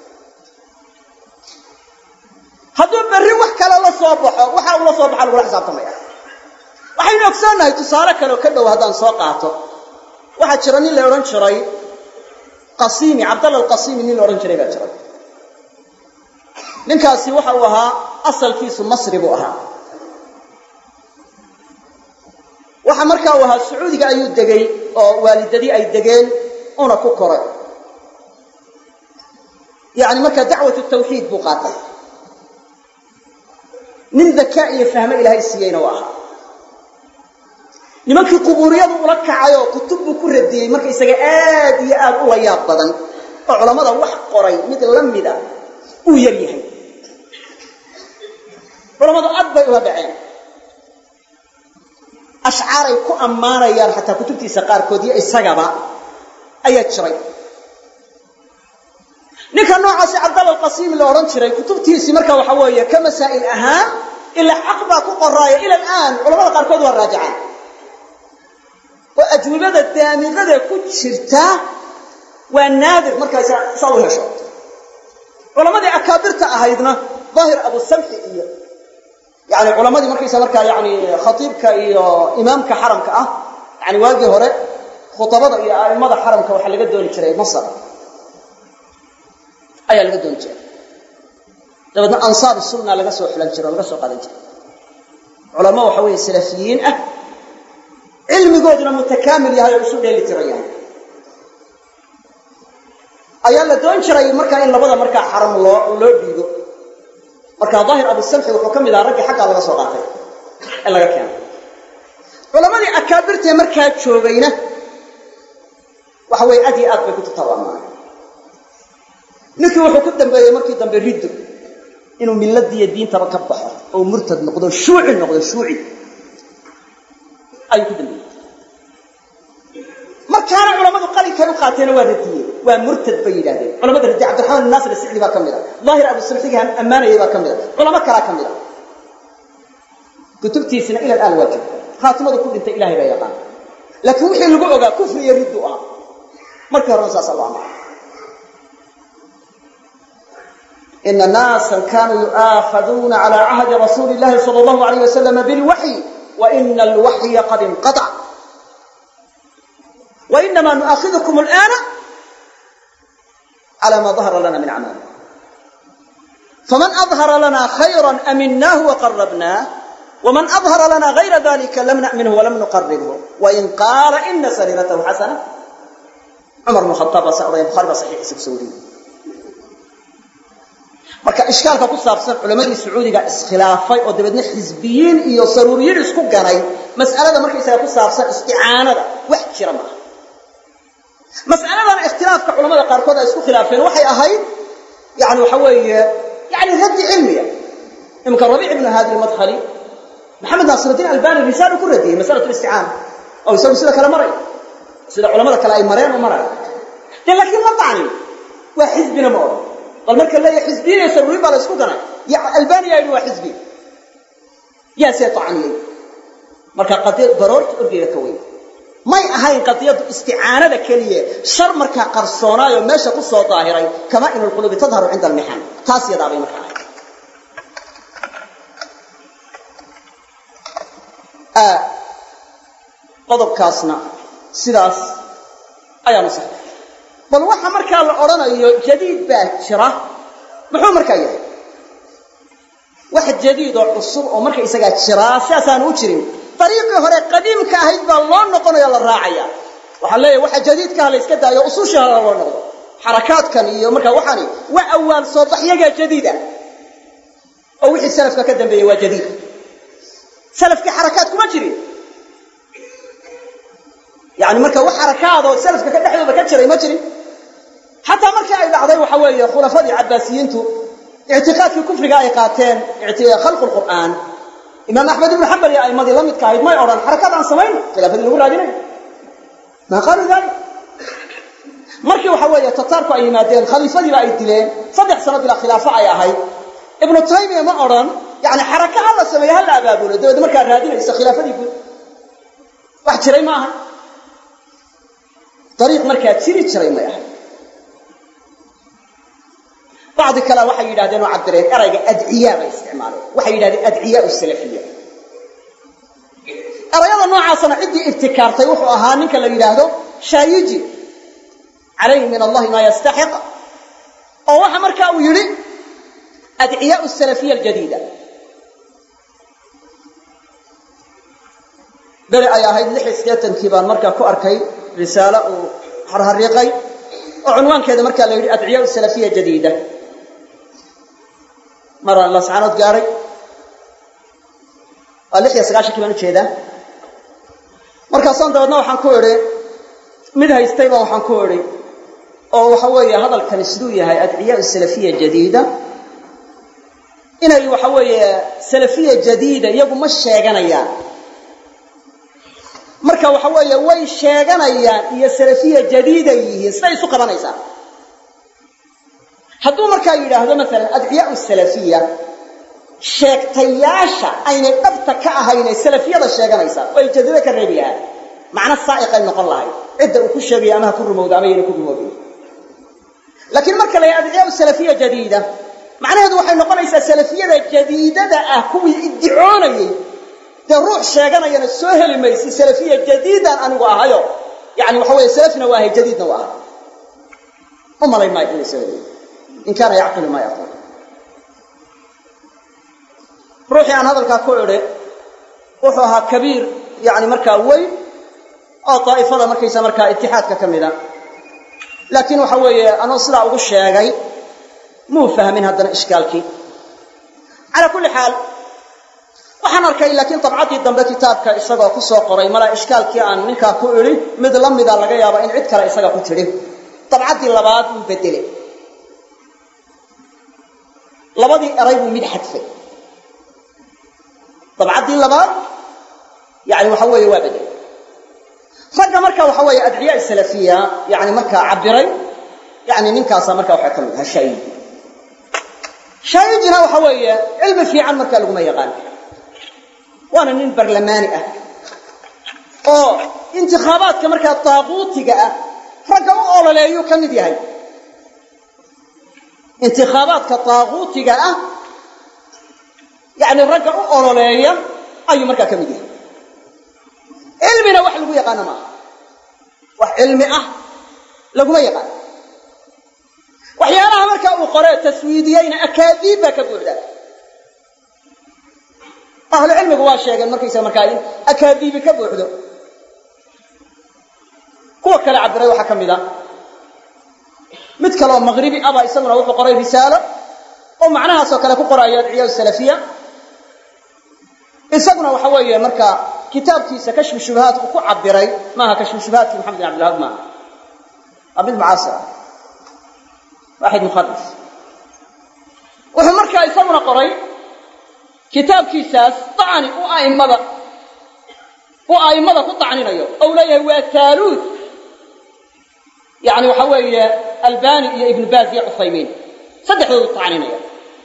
hadduu berri wax kale la soo baxo waxa uu la soo baxa lagula xisaabtamaya waxaynu ogsoonnahay tusaale kale oo ka dhow haddaan soo qaato waxaa jira nin la odhan jiray qasiimi cabdalla alqasiimi nin la odhan jiray baa jiray ninkaasi waxa uu ahaa asalkiisu masri buu ahaa waxa markaa uu ahaa sacuudiga ayuu degay oo waalidadii ay degeen una ku koray yani markaa dacwatu tawxiid buu qaatay nin dakaa iyo fahmo ilaahay siiyeyna waa ahaa nimankii qubuuriyadu ula kacayoo kutub buu ku radiyey marka isaga aad iyo aad u la yaab badan oo culamada wax qoray mid la mida uu yar yahay culamadu aad bay ula dhaceen ashcaaray ku ammaanayaan xataa kutubtiisa qaarkood iyo isagaba ayaa jiray ninka noocaasi cabdalla alqasiimi la odhan jiray kutubtiisii marka waxa weeye ka masaa'il ahaan ilaa xaq baa ku qoraaya ila al'aan culamada qaarkood waa raajacaan oo ajwibada daamiqada ku jirta waa naadir markaas saa u hesho culamadii akaabirta ahaydna daahir abu samxi iyo yani culamadii markaysa markaa yani khatiibka iyo imaamka xaramka ah yani waagii hore khutabada iyo a'immada xaramka waxaa laga dooni jiray masar ayaa laga dooni jiray dabeedna ansaar sunna laga soo xulan jiray oo laga soo qaadan jiray culamo waxa weeye salafiyiin ah cilmigooduna mutakaamil yahay oo isu dheeli tiran yahay ayaa la doon jiray markaa in labada markaa xaram loo loo dhiibo markaa daahir abu samxi wuxuu ka mid ahaa raggii xaggaa laga soo qaatay ee laga keenay culamadii akaabirtee markaa joogayna waxa weeye aad iyo aad bay ku tatawaamaanay ninkii wuxuu ku dambeeyey markii dambe riddo inuu milladii iyo diintaba ka baxo oo murtad noqdo shuuci noqdo shuuci ayuu ku dambeeyey markaana culamadu qalinkan u qaateena waa radiyey waa murtad bay yidhaahdeen culamada radiye cabdiraxmaan naasir asicdi baa ka mid a daahir abu samxigaan ammaanayay baa ka mid a culamo kalaa ka mid a kutubtiisina ila al'aan waa jirta khaatimadu ku dhintay ilahay baa yaqaan laakiin wixii lagu ogaa kufri iyo riddu ah markii horena saasa loo amara ina naasan kaanuu yu'aakhaduuna calaa cahdi rasuuli illahi sala allahu alayh wasalama bilwaxyi wa ina alwaxya qad inqatac وإنما نؤاخذكم الآن على ما ظهر لنا من أعمال فمن أظهر لنا خيرا أمناه وقربناه ومن أظهر لنا غير ذلك لم نأمنه ولم نقربه وإن قال إن سريرته حسنة عمر بن الخطاب سأرى البخاري صحيح سبسوري marka ishkaalka ku saabsan culimadii sacuudiga iskhilaafay oo dabadna xisbiyiin iyo saruuriyiin isku ganay mas'alada markaysaga ku saabsan isticaanada wax jira ma mas'aladan ikhtilaafka culimada qaarkood ay isku khilaafeen waxay ahayd yani waxa weeye yani raddi cilmiya imka rabiic ibn hadi al-madkhali maxamed naasiruddin albani risaalo ku radiyay mas'alatu isticaana oo isagu sida kala maray sida culimada kale ay mareen oo maray laakiin ma tacni waa xisbina ma oo bal marka la xisbiina saruuri baa la isku ganay ya albani yahay waa xisbi ya say tacni marka qadiyad daroort urdiga ka weyn may ahayn qadiyadu isticaanada kaliya shar marka qarsoonaayo meesha ku soo daahiray kama inuu qulubi tadharu inda al-mihan taas yadaabay marka ah qodobkaasna sidaas ayaanu saxay bal waxa marka la oranayo jadiid baa jira muxuu marka yahay wax jadiid oo cusub oo marka isaga jira siyaasaan u jirin طريقه hore qadiimka ahayd baa loo noqonayo la raacaya waxa leeyahay waxa jadiidka la iska daayo usuusha loo noqdo xarakaadkan iyo marka waxani waa awal soo baxyaga jadiida oo wixii salafka ka dambeeyay waa jadiid salafki xarakaad kuma jirin yani marka wax xarakaad oo salafka ka dhaxdooda ka jiray ma jirin hatta marka ay dhacday waxa weeye khulafadii abbaasiyiintu i'tiqaadkii kufriga ay qaateen i'tiqaad khalq al-qur'an إمام أحمد بن حنبل يا أيمادي لم يتكاهد ما يعرض حركات عن سمين خلافة الأولى دينه ما قالوا ذلك مركي وحوية تتاركوا أي مادين خليفة لا يدلين صدق سنة إلى خلافة أي أهي ابن تيمية ما أرن يعني حركة الله سميها هلا أبابوله ده مركي الرادين ليس خلافة يقول واحد شري معها طريق مركي تسيري تشري ما يحب بعض الكلام waxay yiraahdeen oo cabdireen erayga adciyaa bay isticmaaleen waxay yiraahdeen adciyaa salafiyya erayada noocaasna cidii ibtikaartay wuxuu ahaa ninka la yiraahdo shaayiji alayhi min allah ma yastahiq oo waxa marka uu yiri أدعياء السلفية الجديدة بل أي هاي اللحية سكيتن كيبان مركا كواركي رسالة وحرهريقي وعنوان كذا مركا اللي أدعياء السلفية الجديدة مرة الله سبحانه وتعالى اللحية سكاشة كيبان كذا مركا صندوق وحان كوري مدها يستيبا وحان كوري أو حوية هذا الكنسدوية هاي أدعياء السلفية الجديدة إنه حوية سلفية جديدة يبو مش شاقانيان marka waxa weeye way sheeganayaan iyo salafiye jadiida yihiin siday isu qabanaysaa hadduu markaa yiraahdo mesela adciyaa salafiya sheegtayaasha aynay dhabta ka ahayn salafiyada sheeganaysaa way jadiida ka reebiyaa macna saa'iq ay noqon lahayd cidda uu ku sheegay ama ku rumowdo ama yiri ku rumowdo laakiin marka la adciyaa salafiya jadiida macnaheedu waxay noqonaysaa salafiyada jadiidada ah kuwii iddicoonayay روح شاقنا ينسوه لميسي سلفية جديدة أنا وأهايو يعني وحوية سلفنا وأهي جديدنا وأهاي هم لا ما يقول يسوي إن كان يعقل ما يقول روحي عن هذا الكاكوري روحها كبير يعني مركا وي أو طائفة مركا مركا اتحاد ككملة لكن وحوية أنا صلع وغشاقي مو فاهمين هذا الإشكالكي على كل حال waxaan arkay laakiin tabcadii dambe kitaabka isagoo ku soo qoray mala ishkaalkii aan ninka ku iri mid la mid ah laga yaabo in cid kale isaga ku tiri tabcadii labaad uu bedelay labadii eray buu mid xadfay tabcadii labaad yani waxa weeye waa bedelay ragga marka waxa weeye adciyaa salafiya yani marka cabiray yani ninkaas marka waxa ka mid ah shay shayjina waxa weeye cilmi fiican marka lagu ma yaqaan وانا من برلماني اه او انتخابات كمركا طاغوتيغا اه رجعوا اولوليو كميد يahay انتخابات كطاغوتيغا اه يعني رجعوا اولوليا اي مركا كميد يahay علمنا wax lagu yaqaan ma wax cilmi ah lagu ma yaqaan waxyaalaha marka uu qoray taswiidiyayna akaadiba ka buuxda أهل العلم هو شيء مركز مركاين أكاديب كبوحده هو كلا عبد الله وحكم ذا متكلم مغربي أبا يسمونه وقرأ رسالة ومعناها سكلا كقرأ يدعي السلفية يسمونه وحوي مركا كتاب كيس كشف الشبهات وكو عبري ما كشف الشبهات محمد عبد الوهاب ما عبد المعاصر واحد مخلص وهم مركا يسمونه قرأ كتاب كيساس طعني وآئمة وآئمة كطعنين أيوه أوليه هو الثالوث يعني وحوي الباني يا ابن باز يا عثيمين صدق له الطعنين أيوه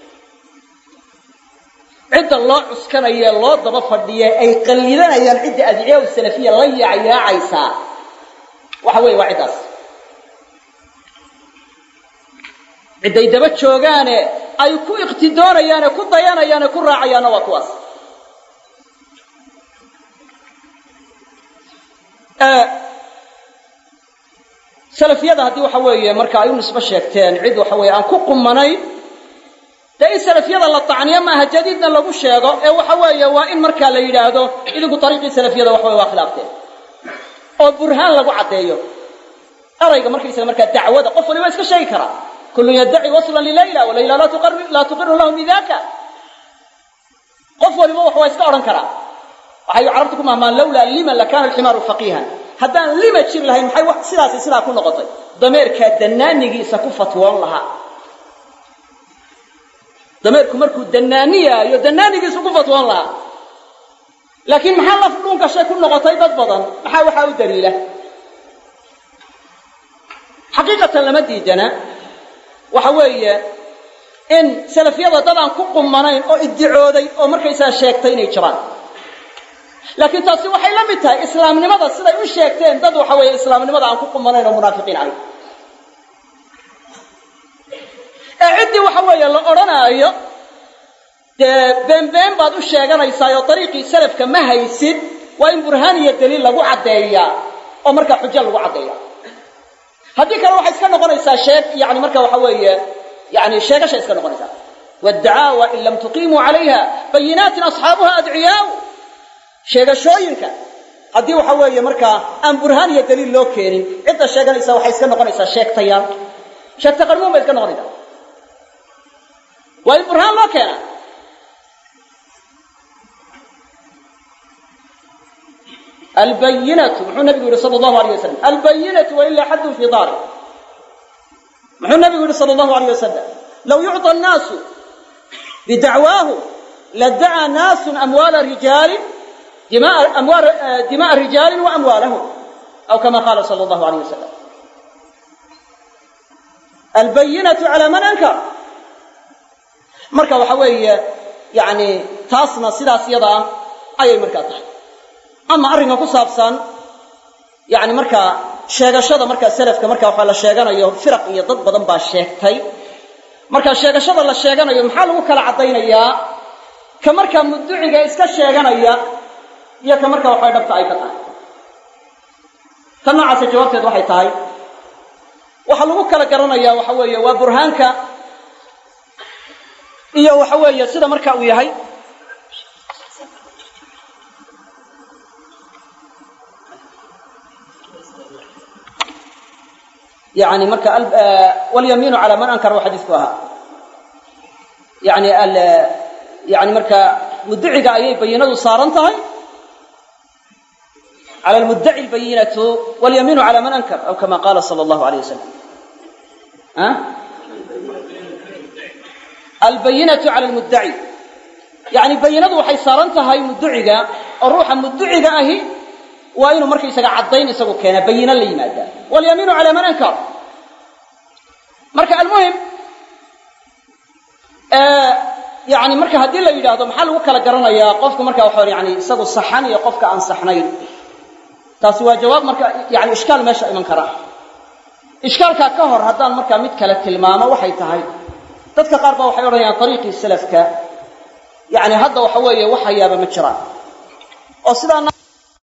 عد الله عسكنا يا الله ضبط فردية أي قليلا يا العد أدعياء السلفية ليع يا عيسى وحوي وعداس عد يدبت شوغانه ay ku iqtidaarayaan ku dayanayaan ku raacayaan waa kuwaas ee salafiyada hadii waxa weeye marka ay u nisba sheegteen cid waxa weeye aan ku qumanay day salafiyada la tacniyo ma aha jadiidna lagu sheego ee waxa weeye waa in marka la yiraahdo idigu tariiqi salafiyada waxa weeye waa khilaafteen oo burhaan lagu cadeeyo arayga markaysa marka dacwada qof waliba iska sheegi kara كل يدعي وصلا لليلى وليلى لا تقر لا تقر له بذاك قف ولما هو يسكرن كرا وحي عرفتكم ما لولا لما لكان الحمار فقيها هذا لما تشير لها محي واحد سلاسل سلا كل نقطة ضمير كدناني سكفة والله ضميركم مركو دنانية يو دناني سكفة والله لكن محل فلون كشيء كل نقطة بدبضا محاول حاول دليله حقيقة لما ديجنا وحوية إن سلفية طبعا كقم منين أو ادعودي أو مركزها شيكتين يجران لكن تصير وحي لمتها إسلام لماذا سيدا يقول شيكتين ضدوا حوية إسلام لماذا عن كقم منين ومنافقين عليه أعدي وحوية اللي أرانا أيه بين بين بعض الشيكان يسايا طريقي سلف كما هيسد وإن برهانية الدليل لقو عدايا أو مركز حجال لقو عدايا هذيك الروح يسكن قريسا شيء يعني مركه وحويه يعني شيء شيء يسكن قريسا waddacaawa in lam tuqiimuu calayha bayinaatin asxaabuha adciyaau sheegashooyinka haddii waxa weeye markaa aan burhaan iyo daliil loo keenin cidda sheeganaysa waxay iska noqonaysaa sheegtayaal sheegta qarmuun bay iska noqonaysaa waa in burhaan loo keenaa albayinatu muxuu nabigu yihi sala allahu alayh wasalam albayinatu wailaa xaddun fii daari muxuu nabigu yihi sala allahu alayh wasalam low yucطى annaasu bidacwaahum ladacaa naasun amwaala rijaalin dimaءa rijaalin waamwaalahum aw kama qaala sala allahu alayh wasalam albayinatu calaa man ankar marka waxa weeye yani taasna sidaas yada ah ayay markaa tahay ama arrinka ku saabsan yani markaa sheegashada markaa salafka markaa waxaa la sheeganayo firaq iyo dad badan baa sheegtay marka sheegashada la sheeganayo maxaa lagu kala caddaynayaa ka markaa mudduciga iska sheeganaya iyo ka markaa waxay dhabta ay ka tahay tan noocaasa jawaabteed waxay tahay waxaa lagu kala garanayaa waxa weeye waa burhaanka iyo waxa weeye sida marka uu yahay يعني مركا واليمين على من أنكر وحديثها يعني ال يعني مركا مدعي أي بينة صارنتها على المدعي البينة واليمين على من أنكر أو كما قال صلى الله عليه وسلم ها البينة على المدعي يعني بينة وحي صارنتها مدعي الروح مدعي أهي وإنه مركي يسقى عضين يسقى كان بينا لي ماذا واليمين على من أنكر مركا المهم آه يعني مركا هدي الله يلاهدو محل وكلا قرنا يا قفك مركا وحور يعني يسقى الصحاني يا قفك عن صحنين تاسوا جواب مركا يعني إشكال ماشي من كراه إشكال كهر هدان مركا متكلة المامة وحي تهي تذكر قاربة وحيورا يعني طريقي السلف ك يعني هذا وحوية وحيا بمتشرا وصدا